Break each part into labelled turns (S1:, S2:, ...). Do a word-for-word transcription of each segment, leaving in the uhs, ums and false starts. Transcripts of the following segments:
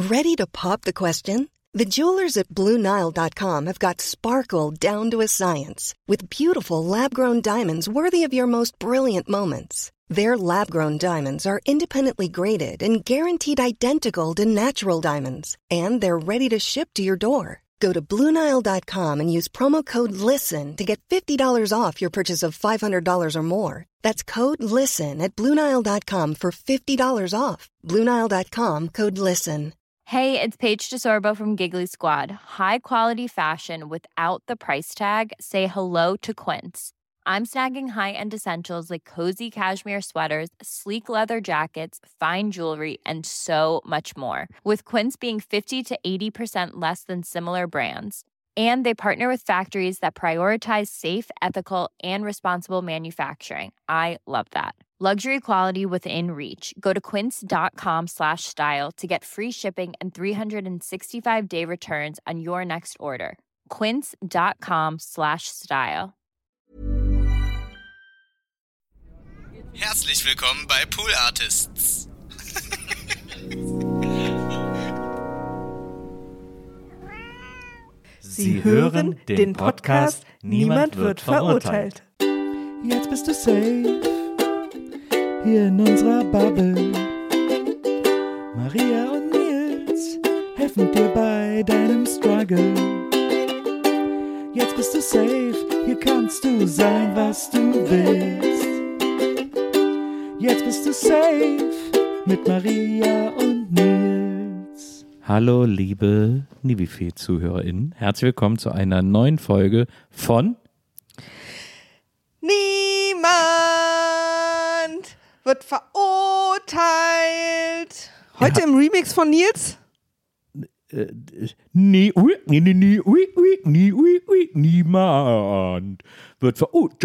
S1: Ready to pop the question? The jewelers at Blue Nile dot com have got sparkle down to a science with beautiful lab-grown diamonds worthy of your most brilliant moments. Their lab-grown diamonds are independently graded and guaranteed identical to natural diamonds, and they're ready to ship to your door. Go to Blue Nile dot com and use promo code LISTEN to get fifty dollars off your purchase of five hundred dollars or more. That's code LISTEN at Blue Nile dot com for fifty dollars off. Blue Nile dot com, code LISTEN.
S2: Hey, it's Paige DeSorbo from Giggly Squad. High quality fashion without the price tag. Say hello to Quince. I'm snagging high-end essentials like cozy cashmere sweaters, sleek leather jackets, fine jewelry, and so much more. With Quince being fifty to eighty percent less than similar brands. And they partner with factories that prioritize safe, ethical, and responsible manufacturing. I love that. Luxury quality within reach. Go to quince.com slash style to get free shipping and three sixty-five day returns on your next order. Quince.com slash style.
S3: Herzlich willkommen bei Pool Artists.
S4: Sie hören den Podcast Niemand wird verurteilt. Jetzt bist du safe, hier in unserer Bubble. Maria und Nils helfen dir bei deinem Struggle. Jetzt bist du safe, hier kannst du sein, was du willst. Jetzt bist du safe mit Maria und Nils.
S5: Hallo liebe Nibifee-ZuhörerInnen, herzlich willkommen zu einer neuen Folge von
S6: Niemand wird verurteilt. Heute ja. Im Remix von Nils?
S5: Äh, nie, ui, nie, nie, nie, ui, ui, nie, ui, ui, niemand wird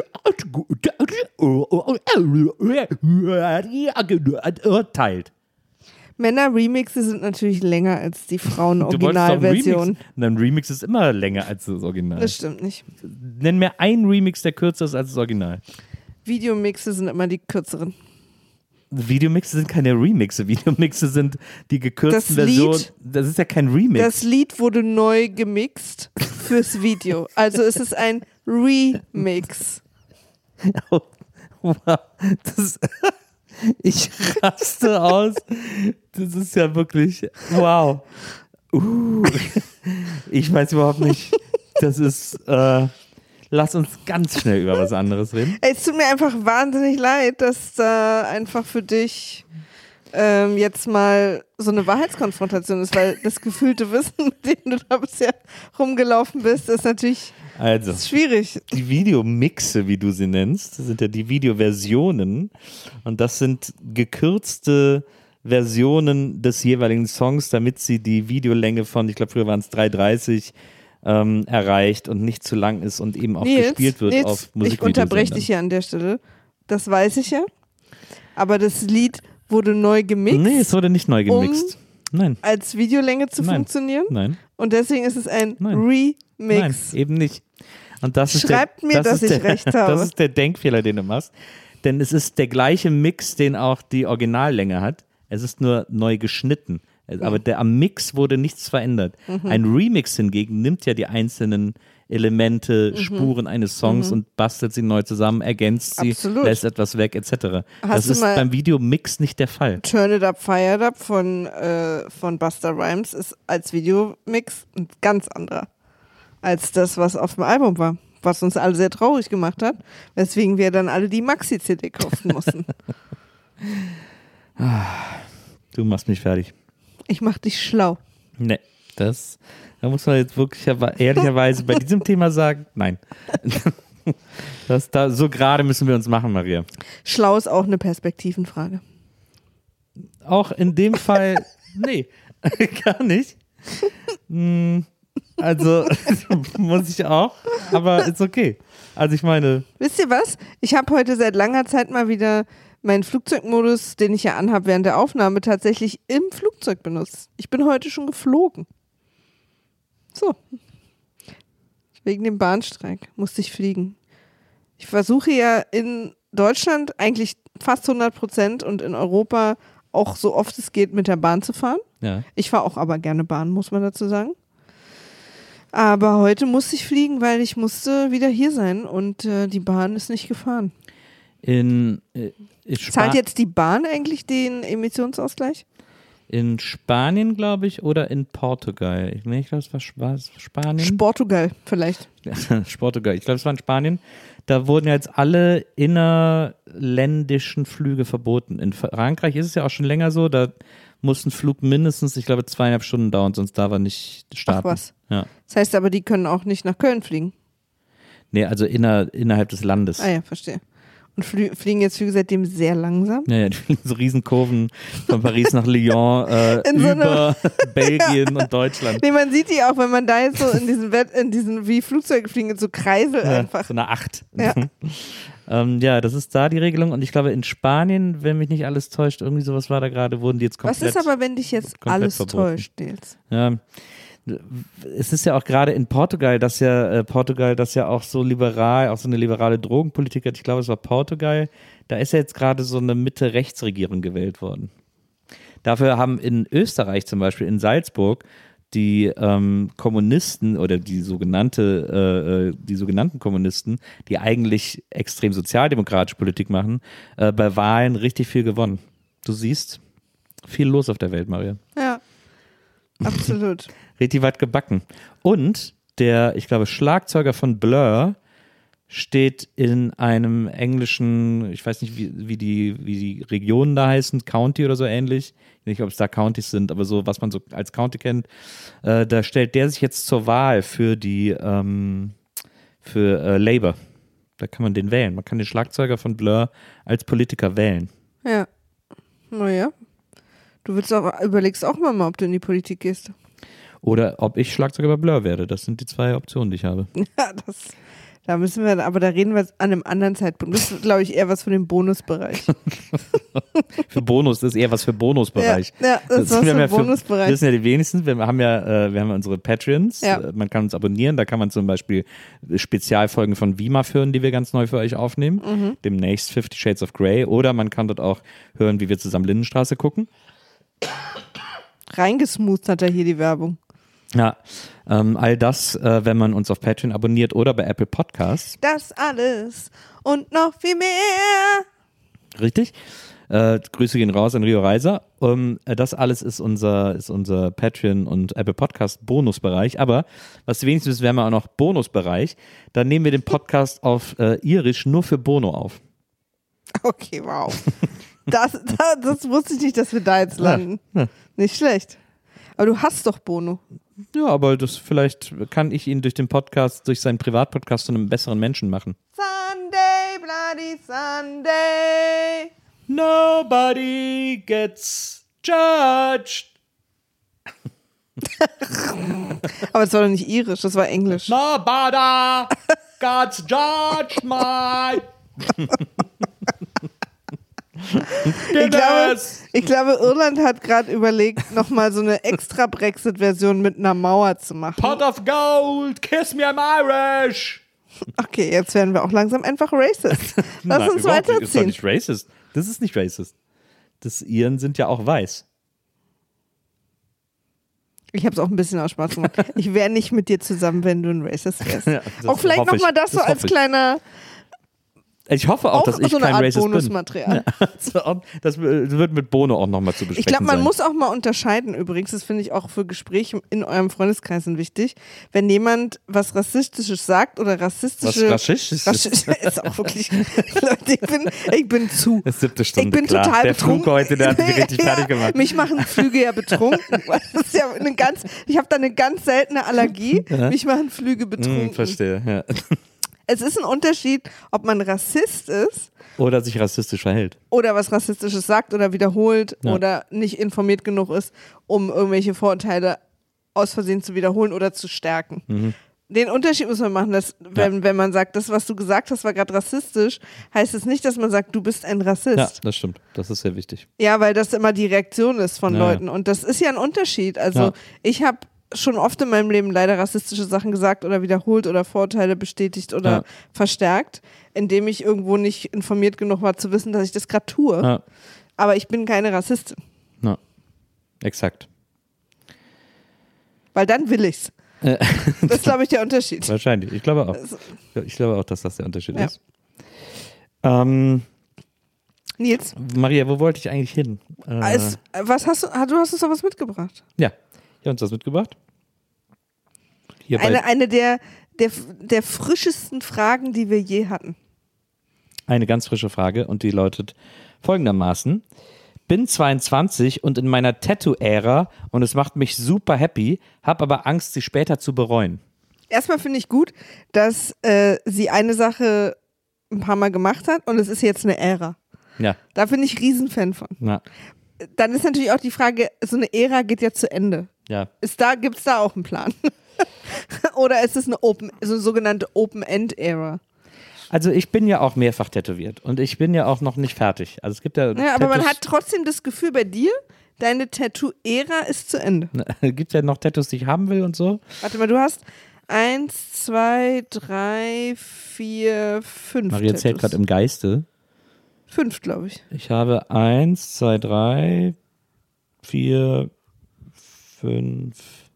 S5: verurteilt.
S6: Männer-Remixe sind natürlich länger als die Frauen-Originalversion.
S5: Ein Remix ist immer länger als das Original.
S6: Das stimmt nicht.
S5: Nenn mir einen Remix, der kürzer ist als das Original.
S6: Videomixe sind immer die kürzeren.
S5: Videomixe sind keine Remixe. Videomixe sind die gekürzten
S6: das Lied,
S5: Versionen. Das ist ja kein Remix.
S6: Das Lied wurde neu gemixt fürs Video. Also es ist ein Remix.
S5: Oh, wow. Das ich raste aus. Das ist ja wirklich, wow. Uh, ich weiß überhaupt nicht. Das ist, äh, lass uns ganz schnell über was anderes reden.
S6: Es tut mir einfach wahnsinnig leid, dass da einfach für dich ähm, jetzt mal so eine Wahrheitskonfrontation ist, weil das gefühlte Wissen, mit dem du da bisher rumgelaufen bist, ist natürlich
S5: also,
S6: schwierig.
S5: Die Videomixe, wie du sie nennst, sind ja die Videoversionen und das sind gekürzte Versionen des jeweiligen Songs, damit sie die Videolänge von, ich glaube früher waren es drei dreißig, ähm, erreicht und nicht zu lang ist und eben auch
S6: Nils,
S5: gespielt wird
S6: Nils,
S5: auf Musikvideos.
S6: Ich unterbreche dich hier an der Stelle, das weiß ich ja, aber das Lied wurde neu gemixt.
S5: Nee, es wurde nicht neu gemixt.
S6: Um
S5: Nein.
S6: als Videolänge zu
S5: Nein.
S6: funktionieren.
S5: Nein.
S6: Und deswegen ist es ein
S5: Nein.
S6: Remix.
S5: Nein, eben nicht. Und das
S6: Schreibt
S5: ist der,
S6: mir,
S5: das
S6: dass
S5: ist
S6: ich
S5: der,
S6: recht habe.
S5: Das ist der Denkfehler, den du machst. Denn es ist der gleiche Mix, den auch die Originallänge hat. Es ist nur neu geschnitten. Aber der, am Mix wurde nichts verändert. Mhm. Ein Remix hingegen nimmt ja die einzelnen Elemente, mhm. Spuren eines Songs mhm. und bastelt sie neu zusammen, ergänzt sie,
S6: Absolut.
S5: lässt etwas weg, et cetera.
S6: Hast
S5: das
S6: du
S5: ist
S6: mal
S5: beim Videomix nicht der Fall.
S6: Turn It Up, Fire It Up von, äh, von Busta Rhymes ist als Videomix ein ganz anderer als das, was auf dem Album war. Was uns alle sehr traurig gemacht hat, weswegen wir dann alle die Maxi-C D kaufen mussten.
S5: Du machst mich fertig.
S6: Ich mach dich schlau.
S5: Nee, das, da muss man jetzt wirklich ehrlicherweise bei diesem Thema sagen, nein. Das, da, so gerade müssen wir uns machen, Maria.
S6: Schlau ist auch eine Perspektivenfrage.
S5: Auch in dem Fall, nee, gar nicht. Also, muss ich auch, aber ist okay. Also ich meine...
S6: Wisst ihr was? Ich habe heute seit langer Zeit mal wieder meinen Flugzeugmodus, den ich ja anhabe während der Aufnahme, tatsächlich im Flugzeug benutzt. Ich bin heute schon geflogen. So. Wegen dem Bahnstreik musste ich fliegen. Ich versuche ja in Deutschland eigentlich fast hundert Prozent und in Europa auch so oft es geht mit der Bahn zu fahren.
S5: Ja.
S6: Ich fahre auch aber gerne Bahn, muss man dazu sagen. Aber heute musste ich fliegen, weil ich musste wieder hier sein und äh, die Bahn ist nicht gefahren.
S5: In, äh, in
S6: Zahlt jetzt die Bahn eigentlich den Emissionsausgleich?
S5: In Spanien, glaube ich, oder in Portugal. Ich, nee, ich glaube, es war Sp- Spanien.
S6: Portugal vielleicht.
S5: Portugal. Ich glaube, es war in Spanien. Da wurden ja jetzt alle innerländischen Flüge verboten. In Frankreich ist es ja auch schon länger so, da muss ein Flug mindestens, ich glaube, zweieinhalb Stunden dauern, sonst darf er nicht starten.
S6: Ach was.
S5: Ja.
S6: Das heißt aber, die können auch nicht nach Köln fliegen.
S5: Nee, also inner, innerhalb des Landes.
S6: Ah ja, verstehe. Und flie- fliegen jetzt Flüge seitdem sehr langsam?
S5: Ja, ja, die fliegen so Riesenkurven von Paris nach Lyon, äh,
S6: In so
S5: über Belgien und Deutschland.
S6: Nee, man sieht die auch, wenn man da jetzt so in diesen, Wett, in diesen wie Flugzeuge fliegen, so Kreisel
S5: Ja,
S6: einfach.
S5: so eine Acht.
S6: Ja.
S5: ähm, ja, das ist da die Regelung. Und ich glaube, in Spanien, wenn mich nicht alles täuscht, irgendwie sowas war da gerade, wurden die jetzt komplett.
S6: Was ist aber, wenn dich jetzt
S5: komplett
S6: alles
S5: verboten.
S6: täuscht, Nils?
S5: Ja. Es ist ja auch gerade in Portugal, dass ja äh, Portugal, das ja auch so liberal, auch so eine liberale Drogenpolitik hat. Ich glaube, es war Portugal. Da ist ja jetzt gerade so eine Mitte-Rechts-Regierung gewählt worden. Dafür haben in Österreich zum Beispiel, in Salzburg, die ähm, Kommunisten oder die sogenannte, äh, die sogenannten Kommunisten, die eigentlich extrem sozialdemokratische Politik machen, äh, bei Wahlen richtig viel gewonnen. Du siehst, viel los auf der Welt, Maria.
S6: Ja, absolut.
S5: Richtig weit gebacken. Und der, ich glaube, Schlagzeuger von Blur steht in einem englischen, ich weiß nicht, wie, wie, die, wie die Regionen da heißen, County oder so ähnlich. Ich weiß nicht, ob es da Countys sind, aber so, was man so als County kennt. Äh, da stellt der sich jetzt zur Wahl für die, ähm, für äh, Labour. Da kann man den wählen. Man kann den Schlagzeuger von Blur als Politiker wählen.
S6: Ja. Naja. Du willst auch, überlegst auch mal, ob du in die Politik gehst.
S5: Oder ob ich Schlagzeuger bei Blur werde. Das sind die zwei Optionen, die ich habe.
S6: Ja, das, da müssen wir, aber da reden wir an einem anderen Zeitpunkt. Das ist, glaube ich, eher was für den Bonusbereich.
S5: Für Bonus, das ist eher was für Bonusbereich.
S6: Ja, ja das, das ist was für den Bonusbereich.
S5: Das wissen ja die wenigsten. Wir haben ja, äh, wir haben ja unsere Patreons.
S6: Ja.
S5: Man kann uns abonnieren. Da kann man zum Beispiel Spezialfolgen von W I M A F hören, die wir ganz neu für euch aufnehmen.
S6: Mhm.
S5: Demnächst Fifty Shades of Grey. Oder man kann dort auch hören, wie wir zusammen Lindenstraße gucken.
S6: Reingesmoost hat er hier die Werbung.
S5: Ja, ähm, all das, äh, wenn man uns auf Patreon abonniert oder bei Apple Podcasts.
S6: Das alles und noch viel mehr.
S5: Richtig. Äh, Grüße gehen raus an Rio Reiser. Um, äh, das alles ist unser, ist unser Patreon und Apple Podcast Bonusbereich. Aber was du wenigstens wissen, wir haben ja auch noch Bonusbereich. Da nehmen wir den Podcast auf äh, Irisch nur für Bono auf.
S6: Okay, wow. Das, das, das wusste ich nicht, dass wir da jetzt landen.
S5: Ja, ja.
S6: Nicht schlecht. Aber du hast doch Bono.
S5: Ja, aber das vielleicht kann ich ihn durch den Podcast, durch seinen Privatpodcast zu einem besseren Menschen machen.
S6: Sunday, bloody Sunday.
S5: Nobody gets judged.
S6: Aber es war doch nicht irisch, das war englisch.
S5: Nobody gets judged, my.
S6: Ich glaube, ich glaube, Irland hat gerade überlegt, nochmal so eine extra Brexit-Version mit einer Mauer zu machen.
S5: Pot of gold, kiss me, I'm Irish.
S6: Okay, jetzt werden wir auch langsam einfach racist. Lass
S5: Nein,
S6: uns
S5: überhaupt nicht. Das ist doch
S6: weiterziehen.
S5: nicht racist. Das ist nicht racist. Das Iren sind ja auch weiß.
S6: Ich habe es auch ein bisschen aus Spaß gemacht. Ich wäre nicht mit dir zusammen, wenn du ein Racist wärst.
S5: Ja, das
S6: auch vielleicht
S5: hoffe ich.
S6: nochmal das so
S5: Das
S6: als
S5: hoffe ich.
S6: kleiner,
S5: Ich hoffe auch,
S6: auch
S5: dass ich
S6: so eine
S5: kein
S6: Art
S5: Racist bin.
S6: Bonusmaterial.
S5: Das wird mit Bono auch nochmal zu besprechen
S6: Ich glaube, man
S5: sein.
S6: muss auch mal unterscheiden übrigens, das finde ich auch für Gespräche in eurem Freundeskreis wichtig, wenn jemand was Rassistisches sagt oder rassistische...
S5: Was Rassistisches?
S6: Rassistisch ist auch wirklich... Leute, ich bin, ich bin zu.
S5: Das ist siebte Stunde,
S6: Ich bin
S5: klar.
S6: total
S5: Der
S6: betrunken.
S5: Flug heute, der hat mich richtig fertig gemacht.
S6: Mich machen Flüge ja betrunken. Das ist ja eine ganz, ich habe da eine ganz seltene Allergie.
S5: Ja.
S6: Mich machen Flüge betrunken.
S5: Hm, verstehe, ja.
S6: Es ist ein Unterschied, ob man Rassist ist
S5: Oder sich rassistisch verhält.
S6: oder was Rassistisches sagt oder wiederholt
S5: Ja.
S6: oder nicht informiert genug ist, um irgendwelche Vorurteile aus Versehen zu wiederholen oder zu stärken.
S5: Mhm.
S6: Den Unterschied muss man machen, dass wenn,
S5: Ja.
S6: wenn man sagt, das, was du gesagt hast, war gerade rassistisch, heißt es nicht, dass man sagt, du bist ein Rassist.
S5: Ja, das stimmt. Das ist sehr wichtig.
S6: Ja, weil das immer die Reaktion ist von
S5: Ja,
S6: Leuten.
S5: ja.
S6: Und das ist ja ein Unterschied. Also
S5: Ja.
S6: ich habe schon oft in meinem Leben leider rassistische Sachen gesagt oder wiederholt oder Vorurteile bestätigt oder
S5: Ja.
S6: verstärkt, indem ich irgendwo nicht informiert genug war zu wissen, dass ich das gerade tue.
S5: Ja.
S6: Aber ich bin keine Rassistin.
S5: Na, exakt.
S6: Weil dann will ich's. Das ist, glaube ich, der Unterschied.
S5: Wahrscheinlich. Ich glaube auch. Ich glaube auch, dass das der Unterschied
S6: Ja.
S5: ist. Ähm,
S6: Nils,
S5: Maria, wo wollte ich eigentlich hin? Äh,
S6: als, was hast du, du hast uns doch was mitgebracht.
S5: ja, ich habe uns das mitgebracht. Hier bei,
S6: Eine, eine der, der, der frischesten Fragen, die wir je hatten.
S5: eine ganz frische Frage und die lautet folgendermaßen. Bin zweiundzwanzig und in meiner Tattoo-Ära und es macht mich super happy, habe aber Angst, sie später zu bereuen.
S6: Erstmal finde ich gut, dass äh, sie eine Sache ein paar Mal gemacht hat und es ist jetzt eine Ära.
S5: Ja,
S6: Da bin ich Riesenfan von.
S5: na,
S6: Dann ist natürlich auch die Frage, so eine Ära geht ja zu Ende.
S5: ja.
S6: Ist da, gibt es da auch einen Plan? Oder ist es eine Open, so eine sogenannte Open-End-Ära?
S5: Also ich bin ja auch mehrfach tätowiert und ich bin ja auch noch nicht fertig. Also es gibt ja,
S6: Ja, aber man
S5: Tattoos-
S6: hat trotzdem das Gefühl bei dir, deine Tattoo-Ära ist zu Ende.
S5: gibt ja noch Tattoos, die ich haben will und so.
S6: Warte mal, du hast eins, zwei, drei, vier, fünf
S5: Maria zählt
S6: Tattoos.
S5: gerade im Geiste.
S6: Fünf, glaube ich.
S5: Ich habe eins, zwei, drei, vier, fünf.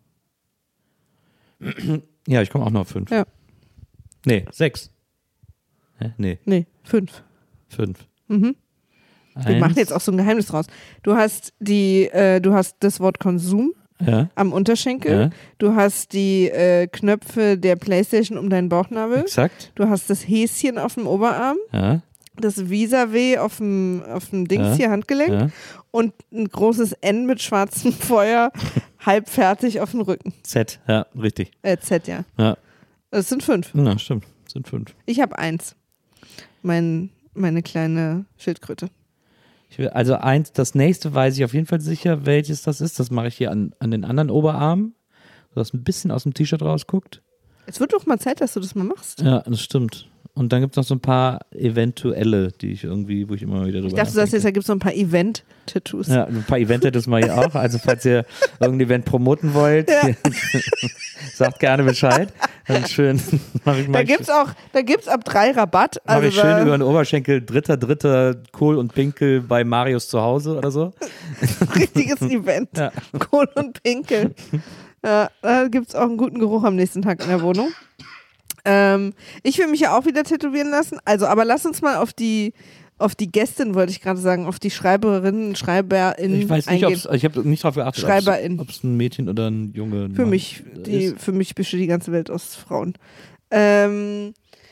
S5: Ja, ich komme auch noch auf fünf.
S6: Ja.
S5: Nee, sechs. Hä? Nee,
S6: Nee, fünf.
S5: fünf.
S6: Mhm. Wir
S5: Eins,
S6: machen jetzt auch so ein Geheimnis draus. Du hast die, äh, du hast das Wort Konsum
S5: Ja,
S6: am Unterschenkel.
S5: ja,
S6: Du hast die äh, Knöpfe der Playstation um deinen Bauchnabel.
S5: exakt.
S6: Du hast das Häschen auf dem Oberarm.
S5: Ja,
S6: Das Vis-à-vis auf dem, auf dem Dings
S5: Ja.
S6: hier, Handgelenk.
S5: ja.
S6: Und ein großes N mit schwarzem Feuer, halb fertig auf dem Rücken.
S5: Z, ja, richtig.
S6: Äh, Z, ja.
S5: Ja,
S6: Das sind fünf.
S5: na, stimmt. Sind fünf.
S6: Ich habe eins. Mein, meine kleine Schildkröte.
S5: Ich will, also eins, das nächste weiß ich auf jeden Fall sicher, welches das ist. Das mache ich hier an, an den anderen Oberarm, sodass ein bisschen aus dem T-Shirt rausguckt.
S6: Es wird doch mal Zeit, dass du das mal machst.
S5: Ja, das stimmt. Und dann gibt es noch so ein paar eventuelle, die ich irgendwie, wo ich immer wieder drüber
S6: Ich dachte, du sagst jetzt, da gibt es noch ein paar Event-Tattoos.
S5: Ja, ein paar Events das mache ich auch. Also falls ihr irgendein Event promoten wollt,
S6: Ja.
S5: sagt gerne Bescheid. Dann schön mache ich
S6: Da
S5: mal
S6: gibt's auch, da gibt's ab drei Rabatt.
S5: mach
S6: Also
S5: ich schön
S6: da-
S5: über den Oberschenkel dritter, dritter Kohl und Pinkel bei Marius zu Hause oder so.
S6: richtiges Event.
S5: Ja.
S6: Kohl und Pinkel. Ja, da gibt es auch einen guten Geruch am nächsten Tag in der Wohnung. Ähm, ich will mich ja auch wieder tätowieren lassen. Also, aber lass uns mal auf die, auf die Gästin, wollte ich gerade sagen, auf die Schreiberinnen, Schreiberin
S5: Ich weiß nicht,
S6: eingehen.
S5: ob's, ich habe nicht darauf geachtet,
S6: Schreiberin.
S5: ob es ein Mädchen oder ein Junge
S6: Für
S5: Mann
S6: mich, die,
S5: ist.
S6: für mich besteht die ganze Welt aus Frauen. Ähm,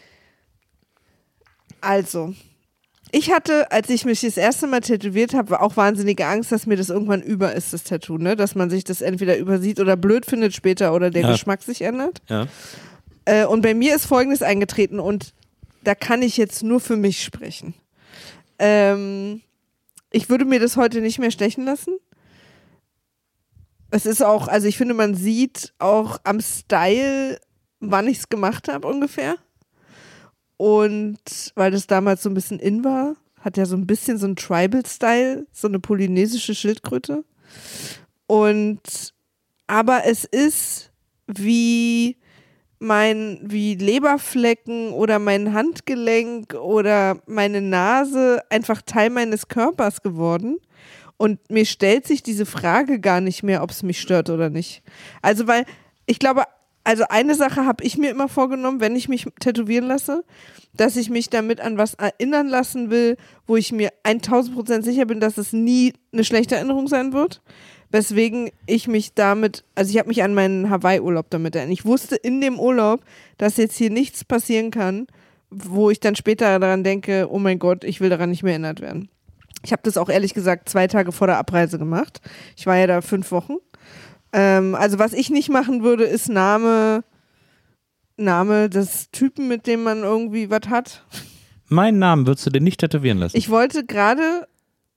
S6: also, ich hatte, als ich mich das erste Mal tätowiert habe, auch wahnsinnige Angst, dass mir das irgendwann über ist, das Tattoo, ne? Dass man sich das entweder übersieht oder blöd findet später oder der
S5: Ja.
S6: Geschmack sich ändert.
S5: Ja.
S6: Äh, und bei mir ist Folgendes eingetreten und da kann ich jetzt nur für mich sprechen. Ähm, ich würde mir das heute nicht mehr stechen lassen. Es ist auch, also ich finde, man sieht auch am Style, wann ich es gemacht habe ungefähr. Und weil das damals so ein bisschen in war, hat ja so ein bisschen so einen Tribal-Style, so eine polynesische Schildkröte. Und aber es ist wie mein, wie Leberflecken oder mein Handgelenk oder meine Nase einfach Teil meines Körpers geworden. Und mir stellt sich diese Frage gar nicht mehr, ob es mich stört oder nicht. Also, weil ich glaube, also eine Sache habe ich mir immer vorgenommen, wenn ich mich tätowieren lasse, dass ich mich damit an was erinnern lassen will, wo ich mir tausend Prozent sicher bin, dass es nie eine schlechte Erinnerung sein wird. Weswegen ich mich damit, also ich habe mich an meinen Hawaii-Urlaub damit erinnert. Ich wusste in dem Urlaub, dass jetzt hier nichts passieren kann, wo ich dann später daran denke, oh mein Gott, ich will daran nicht mehr erinnert werden. Ich habe das auch ehrlich gesagt zwei Tage vor der Abreise gemacht. Ich war ja da fünf Wochen. Ähm, also was ich nicht machen würde, ist Name, Name des Typen, mit dem man irgendwie was hat.
S5: Meinen Namen würdest du dir nicht tätowieren lassen?
S6: Ich wollte gerade,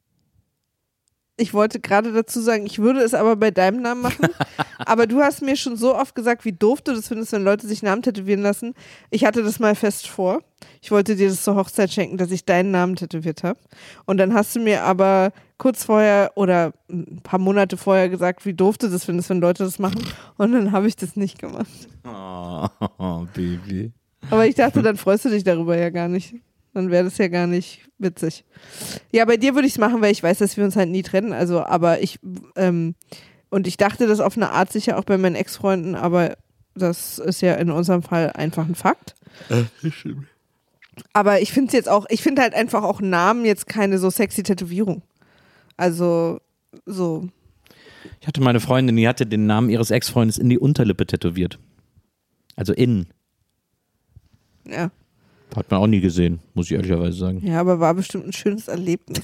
S6: ich wollte gerade dazu sagen, ich würde es aber bei deinem Namen machen. Aber du hast mir schon so oft gesagt, wie doof du das findest, wenn Leute sich Namen tätowieren lassen. Ich hatte das mal fest vor. Ich wollte dir das zur Hochzeit schenken, dass ich deinen Namen tätowiert habe. Und dann hast du mir aber kurz vorher oder ein paar Monate vorher gesagt, wie doof du das findest, wenn Leute das machen. Und dann habe ich das nicht gemacht.
S5: Oh, Baby.
S6: Aber ich dachte, dann freust du dich darüber ja gar nicht. Dann wäre das ja gar nicht witzig. Ja, bei dir würde ich es machen, weil ich weiß, dass wir uns halt nie trennen. Also, aber ich, ähm, und ich dachte das auf eine Art sicher auch bei meinen Ex-Freunden, aber das ist ja in unserem Fall einfach ein Fakt. Aber ich finde es jetzt auch, ich finde halt einfach auch Namen jetzt keine so sexy Tätowierung. Also, so.
S5: Ich hatte meine Freundin, die hatte den Namen ihres Ex-Freundes in die Unterlippe tätowiert. Also innen.
S6: Ja.
S5: Hat man auch nie gesehen, muss ich ehrlicherweise sagen.
S6: Ja, aber war bestimmt ein schönes Erlebnis.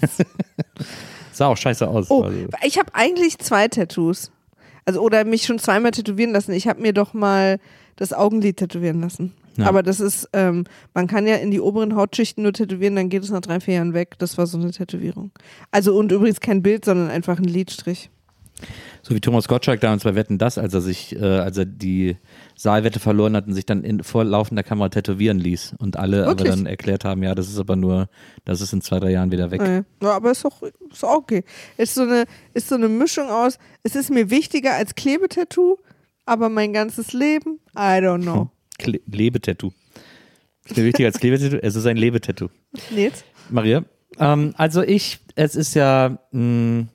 S5: Sah auch scheiße aus.
S6: Oh,
S5: also.
S6: ich habe eigentlich zwei Tattoos. Also, oder mich schon zweimal tätowieren lassen. Ich habe mir doch mal das Augenlid tätowieren lassen. Ja. Aber das ist, ähm, man kann ja in die oberen Hautschichten nur tätowieren, dann geht es nach drei, vier Jahren weg. Das war so eine Tätowierung. Also, und übrigens kein Bild, sondern einfach ein Lidstrich.
S5: So wie Thomas Gottschalk damals bei Wetten, das, als er sich, äh, als er die Saalwette verloren hat und sich dann in, vor laufender Kamera tätowieren ließ und alle
S6: Wirklich?
S5: aber dann erklärt haben, ja, das ist aber nur, das ist in zwei, drei Jahren wieder weg.
S6: Ja, ja, aber ist auch, ist auch okay. Ist so eine, ist so eine Mischung aus, es ist mir wichtiger als Klebetattoo, aber mein ganzes Leben, I don't know.
S5: Kle- Lebetattoo. Ist mir wichtiger als Klebetattoo? Es ist ein Lebetattoo.
S6: Nils?
S5: Maria? Ähm, also ich, es ist ja, mh,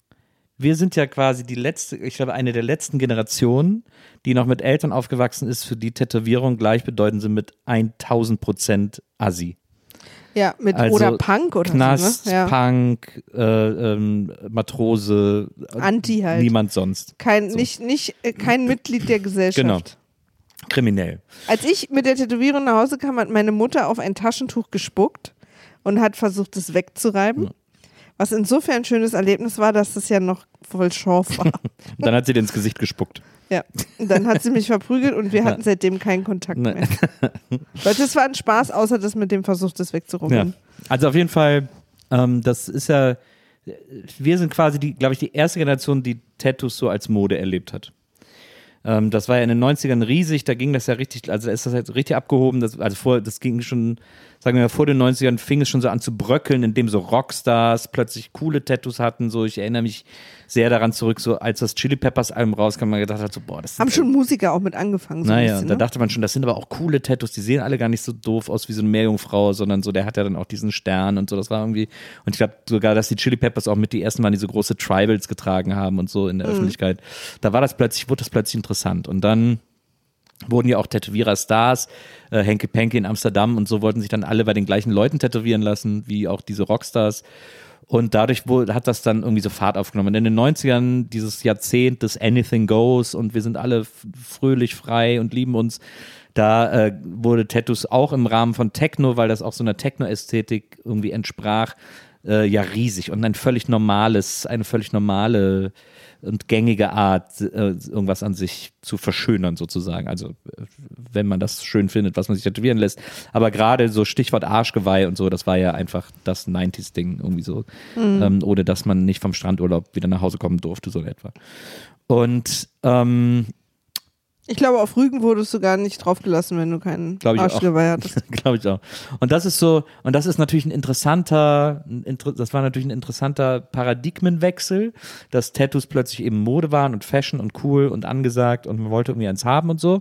S5: wir sind ja quasi die letzte, ich glaube, eine der letzten Generationen, die noch mit Eltern aufgewachsen ist, für die Tätowierung gleichbedeutend sind mit tausend Prozent Assi.
S6: Ja, mit
S5: Also
S6: oder Punk oder
S5: Knast,
S6: so, ne? Ja.
S5: Punk, äh, ähm, Matrose,
S6: Anti halt.
S5: niemand sonst.
S6: Kein,
S5: So.
S6: nicht, nicht, äh, kein Mitglied der Gesellschaft.
S5: Genau. Kriminell.
S6: Als ich mit der Tätowierung nach Hause kam, hat meine Mutter auf ein Taschentuch gespuckt und hat versucht, es wegzureiben.
S5: Ja.
S6: Was insofern ein schönes Erlebnis war, dass es ja noch voll scharf war.
S5: Und dann hat sie dir ins Gesicht gespuckt.
S6: Ja, und dann hat sie mich verprügelt und wir hatten seitdem keinen Kontakt
S5: Nee.
S6: mehr. Leute, es war ein Spaß, außer das mit dem Versuch, das
S5: Ja.
S6: wegzurubbeln.
S5: Also auf jeden Fall, ähm, das ist ja, wir sind quasi die, glaube ich, die erste Generation, die Tattoos so als Mode erlebt hat. Ähm, das war ja in den neunzigern riesig, da ging das ja richtig, also da ist das halt richtig abgehoben, das, also vor, das ging schon, sagen wir mal, vor den neunzigern fing es schon so an zu bröckeln, indem so Rockstars plötzlich coole Tattoos hatten, so, ich erinnere mich sehr daran zurück, so als das Chili Peppers Album rauskam, man gedacht hat so, boah, das
S6: Haben
S5: sind
S6: schon Musiker auch mit angefangen. So ein
S5: Naja,
S6: bisschen,
S5: da
S6: ne?
S5: dachte man schon, das sind aber auch coole Tattoos, die sehen alle gar nicht so doof aus wie so eine Meerjungfrau, sondern so, der hat ja dann auch diesen Stern und so, das war irgendwie, und ich glaube sogar, dass die Chili Peppers auch mit die ersten waren, die so große Tribals getragen haben und so in der
S6: Mhm.
S5: Öffentlichkeit. Da war das plötzlich, wurde das plötzlich interessant und dann wurden ja auch Tätowierer-Stars, äh, Henke Penke in Amsterdam und so, wollten sich dann alle bei den gleichen Leuten tätowieren lassen, wie auch diese Rockstars. Und dadurch wurde, hat das dann irgendwie so Fahrt aufgenommen. Und in den neunzigern, dieses Jahrzehnt des Anything Goes und wir sind alle f- fröhlich, frei und lieben uns, da äh, wurde Tattoos auch im Rahmen von Techno, weil das auch so einer Techno-Ästhetik irgendwie entsprach, äh, ja riesig und ein völlig normales, eine völlig normale und gängige Art, äh, irgendwas an sich zu verschönern sozusagen. Also äh, wenn man das schön findet, was man sich tätowieren lässt. Aber gerade so Stichwort Arschgeweih und so, das war ja einfach das neunziger-Ding irgendwie so.
S6: Mhm.
S5: Ähm, oder dass man nicht vom Strandurlaub wieder nach Hause kommen durfte, so in etwa. Und ähm,
S6: Ich glaube, auf Rügen wurdest du gar nicht draufgelassen, wenn du keinen
S5: Glaub ich auch.
S6: Arschgeweih hattest.
S5: glaube ich auch. Und das ist so, und das ist natürlich ein interessanter, ein inter, das war natürlich ein interessanter Paradigmenwechsel, dass Tattoos plötzlich eben Mode waren und Fashion und cool und angesagt und man wollte irgendwie eins haben und so.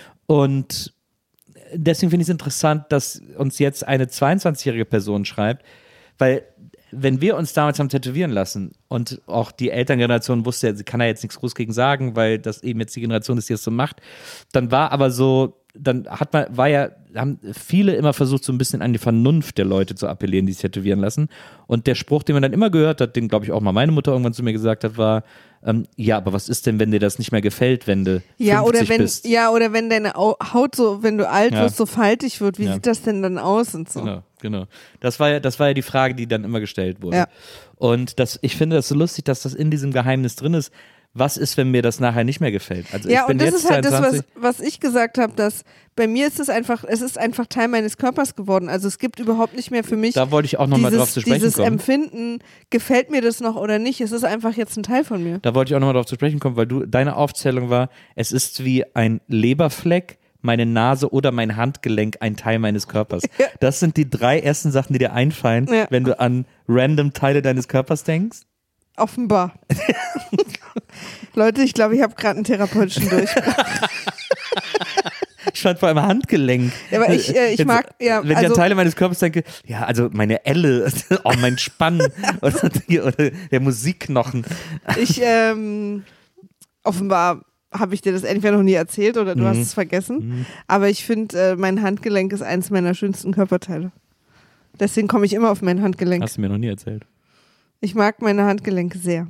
S5: Und deswegen finde ich es interessant, dass uns jetzt eine zweiundzwanzigjährige Person schreibt, weil wenn wir uns damals haben tätowieren lassen und auch die Elterngeneration wusste, sie kann da jetzt nichts groß gegen sagen, weil das eben jetzt die Generation ist, die das so macht, dann war aber so, dann hat man, war ja, haben viele immer versucht, so ein bisschen an die Vernunft der Leute zu appellieren, die sich tätowieren lassen. Und der Spruch, den man dann immer gehört hat, den glaube ich auch mal meine Mutter irgendwann zu mir gesagt hat, war, ähm, ja, aber was ist denn, wenn dir das nicht mehr gefällt, wenn du
S6: Ja, oder
S5: fünfzig
S6: wenn,
S5: bist?
S6: ja, oder wenn deine Au- Haut so, wenn du alt
S5: Ja.
S6: wirst, so faltig wird, wie
S5: Ja.
S6: sieht das denn dann aus und so?
S5: Genau, genau. Das war ja, das war ja die Frage, die dann immer gestellt wurde.
S6: Ja.
S5: Und das, ich finde das so lustig, dass das in diesem Geheimnis drin ist. Was ist, wenn mir das nachher nicht mehr gefällt? Also
S6: Ja,
S5: ich bin
S6: und das
S5: jetzt
S6: ist halt das, was,
S5: zweiundzwanzig.
S6: was ich gesagt habe, dass bei mir ist es einfach, es ist einfach Teil meines Körpers geworden. Also es gibt überhaupt nicht mehr für mich
S5: Da wollte ich auch nochmal
S6: dieses,
S5: drauf zu sprechen
S6: dieses
S5: kommen.
S6: Empfinden, gefällt mir das noch oder nicht. Es ist einfach jetzt ein Teil von mir.
S5: Da wollte ich auch nochmal drauf zu sprechen kommen, weil du, deine Aufzählung war, es ist wie ein Leberfleck, meine Nase oder mein Handgelenk ein Teil meines Körpers.
S6: Ja.
S5: Das sind die drei ersten Sachen, die dir einfallen,
S6: Ja.
S5: wenn du an random Teile deines Körpers denkst.
S6: Offenbar. Leute, ich glaube, ich habe gerade einen therapeutischen Durchbruch.
S5: Ich bescheuert, vor allem Handgelenk.
S6: Ja, aber ich, äh, ich
S5: Jetzt,
S6: mag, ja,
S5: wenn ich
S6: also,
S5: an Teile meines Körpers denke, ja, also meine Elle, oh, mein Spann oder, die, oder der Musikknochen.
S6: ich, ähm, offenbar habe ich dir das entweder noch nie erzählt oder du
S5: Mhm.
S6: hast es vergessen.
S5: Mhm.
S6: Aber ich finde, äh, mein Handgelenk ist eins meiner schönsten Körperteile. Deswegen komme ich immer auf mein Handgelenk.
S5: Hast du mir noch nie erzählt.
S6: Ich mag meine Handgelenke sehr.